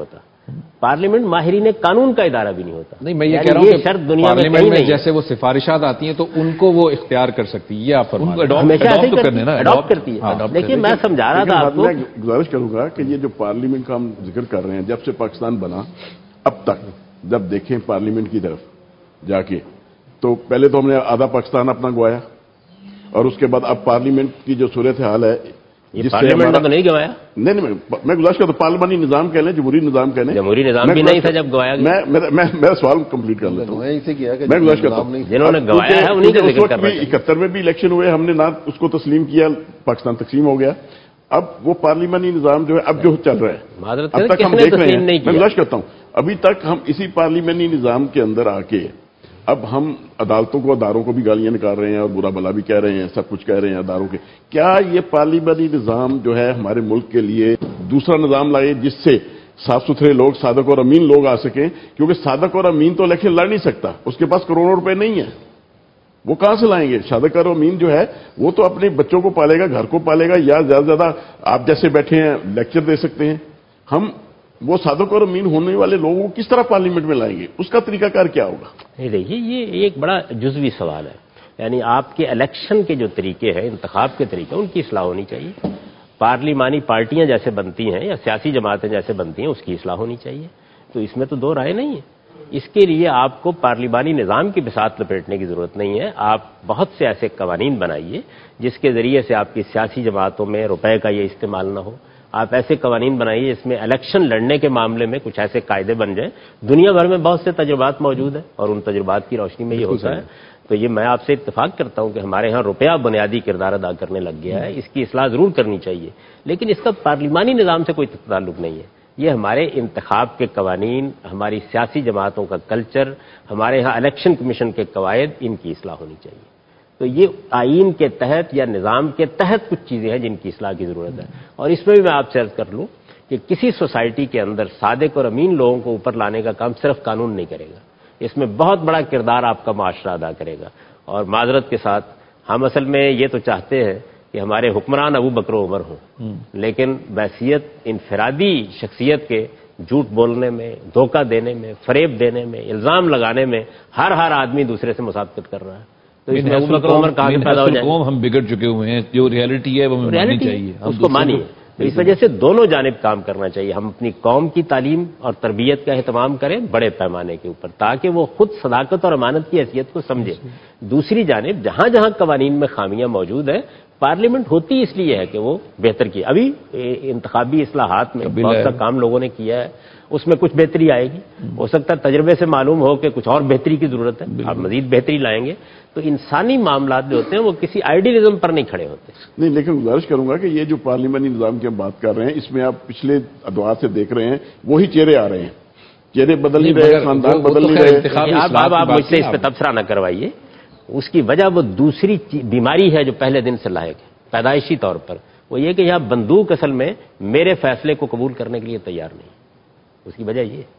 پارلیمنٹ ماہرین قانون کا ادارہ بھی نہیں ہوتا. نہیں، میں یہ یعنی کہہ رہا ہوں کہ شرط دنیا میں پارلیمنٹ میں جیسے وہ سفارشات آتی ہیں تو ان کو وہ اختیار کر سکتی ہے، یہ آپ فرما رہے ہیں. ہمیشہ ایسے اڈاپٹ کرتی ہے. دیکھیے میں سمجھا رہا تھا آپ کو، میں گزارش کروں گا کہ یہ جو پارلیمنٹ کا ہم ذکر کر رہے ہیں، جب سے پاکستان بنا اب تک جب دیکھیں پارلیمنٹ کی طرف جا کے، تو پہلے تو ہم نے آدھا پاکستان اپنا گوایا، اور اس کے بعد اب پارلیمنٹ کی جو صورتحال ہے، یہ پارلیمنٹ نے تو نہیں گوایا. نہیں نہیں میں گزارش کرتا ہوں، پارلیمانی نظام کہہ لیں، جمہوری نظام کہہ لیں. جمہوری نظام بھی نہیں تھا جب گوایا گیا. میں میرا سوال کمپلیٹ کر لیتا ہوں. میں گزارش کرتا ہوں جنہوں نے گوایا ہے انہیں کا ذکر کر رہا ہوں. اکہتر میں بھی الیکشن ہوئے، ہم نے نہ اس کو تسلیم کیا، پاکستان تقسیم ہو گیا. اب وہ پارلیمانی نظام جو ہے اب جو چل رہا ہے، اب تک ہم دیکھ رہے ہیں. میں گزارش کرتا ہوں ابھی تک ہم اسی پارلیمانی نظام کے اندر آ کے اب ہم عدالتوں کو، اداروں کو بھی گالیاں نکال رہے ہیں اور برا بھلا بھی کہہ رہے ہیں، سب کچھ کہہ رہے ہیں اداروں کے. کیا یہ پارلیمانی نظام جو ہے ہمارے ملک کے لیے دوسرا نظام لائے جس سے صاف ستھرے لوگ، صادق اور امین لوگ آ سکیں؟ کیونکہ صادق اور امین تو الیکشن لڑ نہیں سکتا، اس کے پاس کروڑوں روپے نہیں ہیں، وہ کہاں سے لائیں گے؟ صادق اور امین جو ہے وہ تو اپنے بچوں کو پالے گا، گھر کو پالے گا، یا زیادہ سے زیادہ آپ جیسے بیٹھے ہیں لیکچر دے سکتے ہیں. ہم وہ صادق اور امین ہونے والے لوگوں کو کس طرح پارلیمنٹ میں لائیں گے؟ اس کا طریقہ کار کیا ہوگا؟ نہیں دیکھیے، یہ ایک بڑا جزوی سوال ہے. یعنی آپ کے الیکشن کے جو طریقے ہیں، انتخاب کے طریقے، ان کی اصلاح ہونی چاہیے. پارلیمانی پارٹیاں جیسے بنتی ہیں یا سیاسی جماعتیں جیسے بنتی ہیں، اس کی اصلاح ہونی چاہیے. تو اس میں تو دو رائے نہیں ہے. اس کے لیے آپ کو پارلیمانی نظام کی بساط لپیٹنے کی ضرورت نہیں ہے. آپ بہت سے ایسے قوانین بنائیے جس کے ذریعے سے آپ کی سیاسی جماعتوں میں روپے کا یہ استعمال نہ ہو. آپ ایسے قوانین بنائیے جس میں الیکشن لڑنے کے معاملے میں کچھ ایسے قاعدے بن جائیں. دنیا بھر میں بہت سے تجربات موجود ہیں اور ان تجربات کی روشنی میں یہ ہوتا ہے. تو یہ میں آپ سے اتفاق کرتا ہوں کہ ہمارے ہاں روپیہ بنیادی کردار ادا کرنے لگ گیا ہے. اس کی اصلاح ضرور کرنی چاہیے، لیکن اس کا پارلیمانی نظام سے کوئی تعلق نہیں ہے. یہ ہمارے انتخاب کے قوانین، ہماری سیاسی جماعتوں کا کلچر، ہمارے ہاں الیکشن کمیشن کے قواعد، ان کی اصلاح ہونی چاہیے. تو یہ آئین کے تحت یا نظام کے تحت کچھ چیزیں ہیں جن کی اصلاح کی ضرورت ہے. اور اس میں بھی میں آپ سے عرض کر لوں کہ کسی سوسائٹی کے اندر صادق اور امین لوگوں کو اوپر لانے کا کام صرف قانون نہیں کرے گا. اس میں بہت بڑا کردار آپ کا معاشرہ ادا کرے گا. اور معذرت کے ساتھ ہم اصل میں یہ تو چاہتے ہیں کہ ہمارے حکمران ابو بکر و عمر ہوں، لیکن بحیثیت انفرادی شخصیت کے جھوٹ بولنے میں، دھوکہ دینے میں، فریب دینے میں، الزام لگانے میں ہر ہر آدمی دوسرے سے مسابقت کر رہا ہے. تو اس میں ابو بکر و عمر کہاں سے پیدا ہو جائیں؟ ہم بگڑ چکے ہوئے ہیں، جو ریئلٹی ہے وہ ہمیں ماننی چاہیے، اس کو مانیے. اس وجہ سے دونوں جانب کام کرنا چاہیے. ہم اپنی قوم کی تعلیم اور تربیت کا اہتمام کریں بڑے پیمانے کے اوپر، تاکہ وہ خود صداقت اور امانت کی حیثیت کو سمجھے. دوسری جانب جہاں جہاں قوانین میں خامیاں موجود ہیں، پارلیمنٹ ہوتی اس لیے ہے کہ وہ بہتر کی. ابھی انتخابی اصلاحات میں بہت سا کام لوگوں نے کیا ہے، اس میں کچھ بہتری آئے گی. ہو سکتا ہے تجربے سے معلوم ہو کہ کچھ اور بہتری کی ضرورت ہے، آپ مزید بہتری لائیں گے. تو انسانی معاملات جو ہوتے ہیں وہ کسی آئیڈیلزم پر نہیں کھڑے ہوتے. نہیں، لیکن گزارش کروں گا کہ یہ جو پارلیمانی نظام کی ہم بات کر رہے ہیں، اس میں آپ پچھلے ادوار سے دیکھ رہے ہیں وہی چہرے آ رہے ہیں. چہرے بدل نہیں رہے، خاندان بدل نہیں رہے. اب آپ مجھ سے اس پہ تبصرہ نہ کروائیے. اس کی وجہ وہ دوسری بیماری ہے جو پہلے دن سے لاحق ہے پیدائشی طور پر. وہ یہ کہ یہاں بندوق اصل میں میرے فیصلے کو قبول کرنے کے لیے تیار نہیں. اس کی وجہ یہ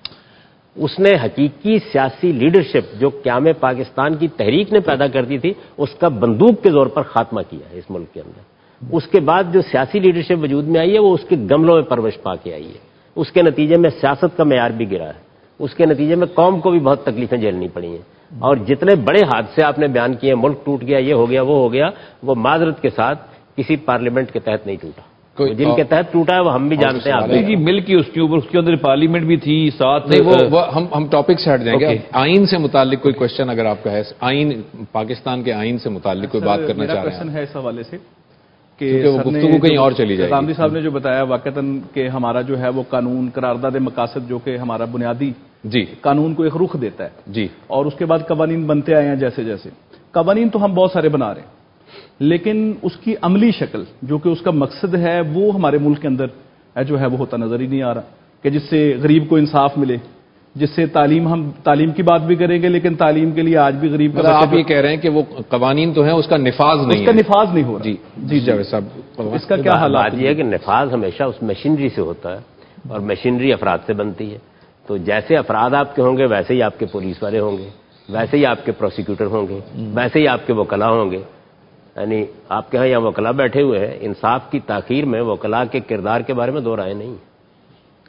اس نے حقیقی سیاسی لیڈرشپ جو قیام پاکستان کی تحریک نے پیدا کر دی تھی، اس کا بندوق کے زور پر خاتمہ کیا ہے اس ملک کے اندر. اس کے بعد جو سیاسی لیڈرشپ وجود میں آئی ہے وہ اس کے گملوں میں پرورش پا کے آئی ہے. اس کے نتیجے میں سیاست کا معیار بھی گرا ہے. اس کے نتیجے میں قوم کو بھی بہت تکلیفیں جھیلنی پڑی ہیں. اور جتنے بڑے حادثے آپ نے بیان کیے، ملک ٹوٹ گیا، یہ ہو گیا، وہ ہو گیا، وہ معذرت کے ساتھ کسی پارلیمنٹ کے تحت نہیں ٹوٹا. جن کے تحت ٹوٹا ہے وہ ہم بھی جانتے ہیں. جی مل کی اس کے اوپر، اس کے اندر پارلیمنٹ بھی تھی ساتھ. وہ ہم ہم ٹاپک سے ہٹ جائیں گے. آئین سے متعلق کوئی کوشچن اگر آپ کا ہے، آئین پاکستان کے آئین سے متعلق کوئی بات کرنا چاہ رہے ہیں؟ کوشچن ہے اس حوالے سے کہ وہ گفتگو کہیں اور چلی جائے. غامدی صاحب نے جو بتایا واقعتاً کہ ہمارا جو ہے وہ قانون قرارداد مقاصد جو کہ ہمارا بنیادی جی قانون کو ایک رخ دیتا ہے جی، اور اس کے بعد قوانین بنتے آئے ہیں. جیسے جیسے قوانین تو ہم بہت سارے بنا رہے ہیں، لیکن اس کی عملی شکل جو کہ اس کا مقصد ہے وہ ہمارے ملک کے اندر جو ہے وہ ہوتا نظر ہی نہیں آ رہا. کہ جس سے غریب کو انصاف ملے، جس سے تعلیم، ہم تعلیم کی بات بھی کریں گے لیکن تعلیم کے لیے آج بھی غریب کا آپ یہ کہہ رہے ہیں کہ وہ قوانین تو ہیں، اس کا نفاذ نہیں، اس کا نفاذ نہیں ہو رہا. جی جی جاوید صاحب، اس کا کیا حالات یہ ہے کہ نفاذ ہمیشہ اس مشینری سے ہوتا ہے اور مشینری افراد سے بنتی ہے. تو جیسے افراد آپ کے ہوں گے ویسے ہی آپ کے پولیس والے ہوں گے، ویسے ہی آپ کے پروسیکیوٹر ہوں گے، ویسے ہی آپ کے وکلاء ہوں گے. یعنی آپ کے ہاں یہاں وکلاء بیٹھے ہوئے ہیں، انصاف کی تاخیر میں وکلاء کے کردار کے بارے میں دو رائے نہیں.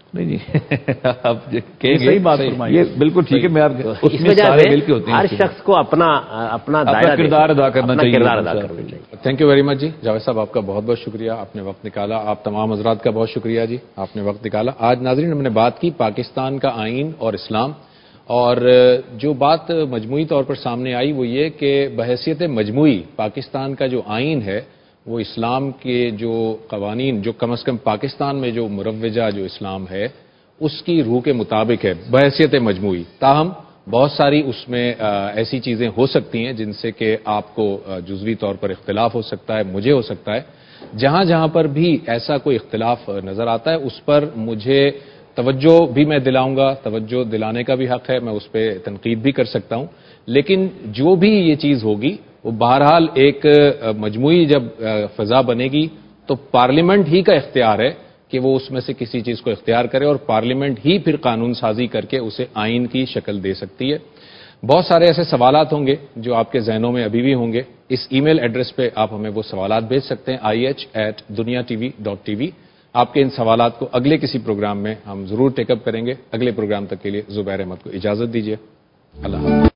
نہیں جی آپ صحیح بات فرمائی، یہ بالکل ٹھیک ہے. میں آپ اس وجہ سے ہر شخص کو اپنا اپنا دائرہ کردار ادا کرنا چاہیے. کردار ادا کرنا چاہیے. Thank you very much ji. Javed صاحب آپ کا بہت بہت شکریہ, آپ نے وقت نکالا. آپ تمام حضرات کا بہت شکریہ جی, آپ نے وقت نکالا. آج ناظرین ہم نے بات کی پاکستان کا آئین اور اسلام, اور جو بات مجموعی طور پر سامنے آئی وہ یہ کہ بحیثیت مجموعی پاکستان کا جو آئین ہے وہ اسلام کے جو قوانین, جو کم از کم پاکستان میں جو مروجہ جو اسلام ہے اس کی روح کے مطابق ہے بحیثیت مجموعی. تاہم بہت ساری اس میں ایسی چیزیں ہو سکتی ہیں جن سے کہ آپ کو جزوی طور پر اختلاف ہو سکتا ہے, مجھے ہو سکتا ہے. جہاں جہاں پر بھی ایسا کوئی اختلاف نظر آتا ہے اس پر مجھے توجہ بھی میں دلاؤں گا, توجہ دلانے کا بھی حق ہے, میں اس پہ تنقید بھی کر سکتا ہوں. لیکن جو بھی یہ چیز ہوگی وہ بہرحال ایک مجموعی جب فضا بنے گی تو پارلیمنٹ ہی کا اختیار ہے کہ وہ اس میں سے کسی چیز کو اختیار کرے, اور پارلیمنٹ ہی پھر قانون سازی کر کے اسے آئین کی شکل دے سکتی ہے. بہت سارے ایسے سوالات ہوں گے جو آپ کے ذہنوں میں ابھی بھی ہوں گے. اس ای میل ایڈریس پہ آپ ہمیں وہ سوالات بھیج سکتے ہیں, I H at Dunya TV dot TV ٹی وی. آپ کے ان سوالات کو اگلے کسی پروگرام میں ہم ضرور ٹیک اپ کریں گے. اگلے پروگرام تک کے لیے زبیر احمد کو اجازت دیجیے. اللہ حافظ.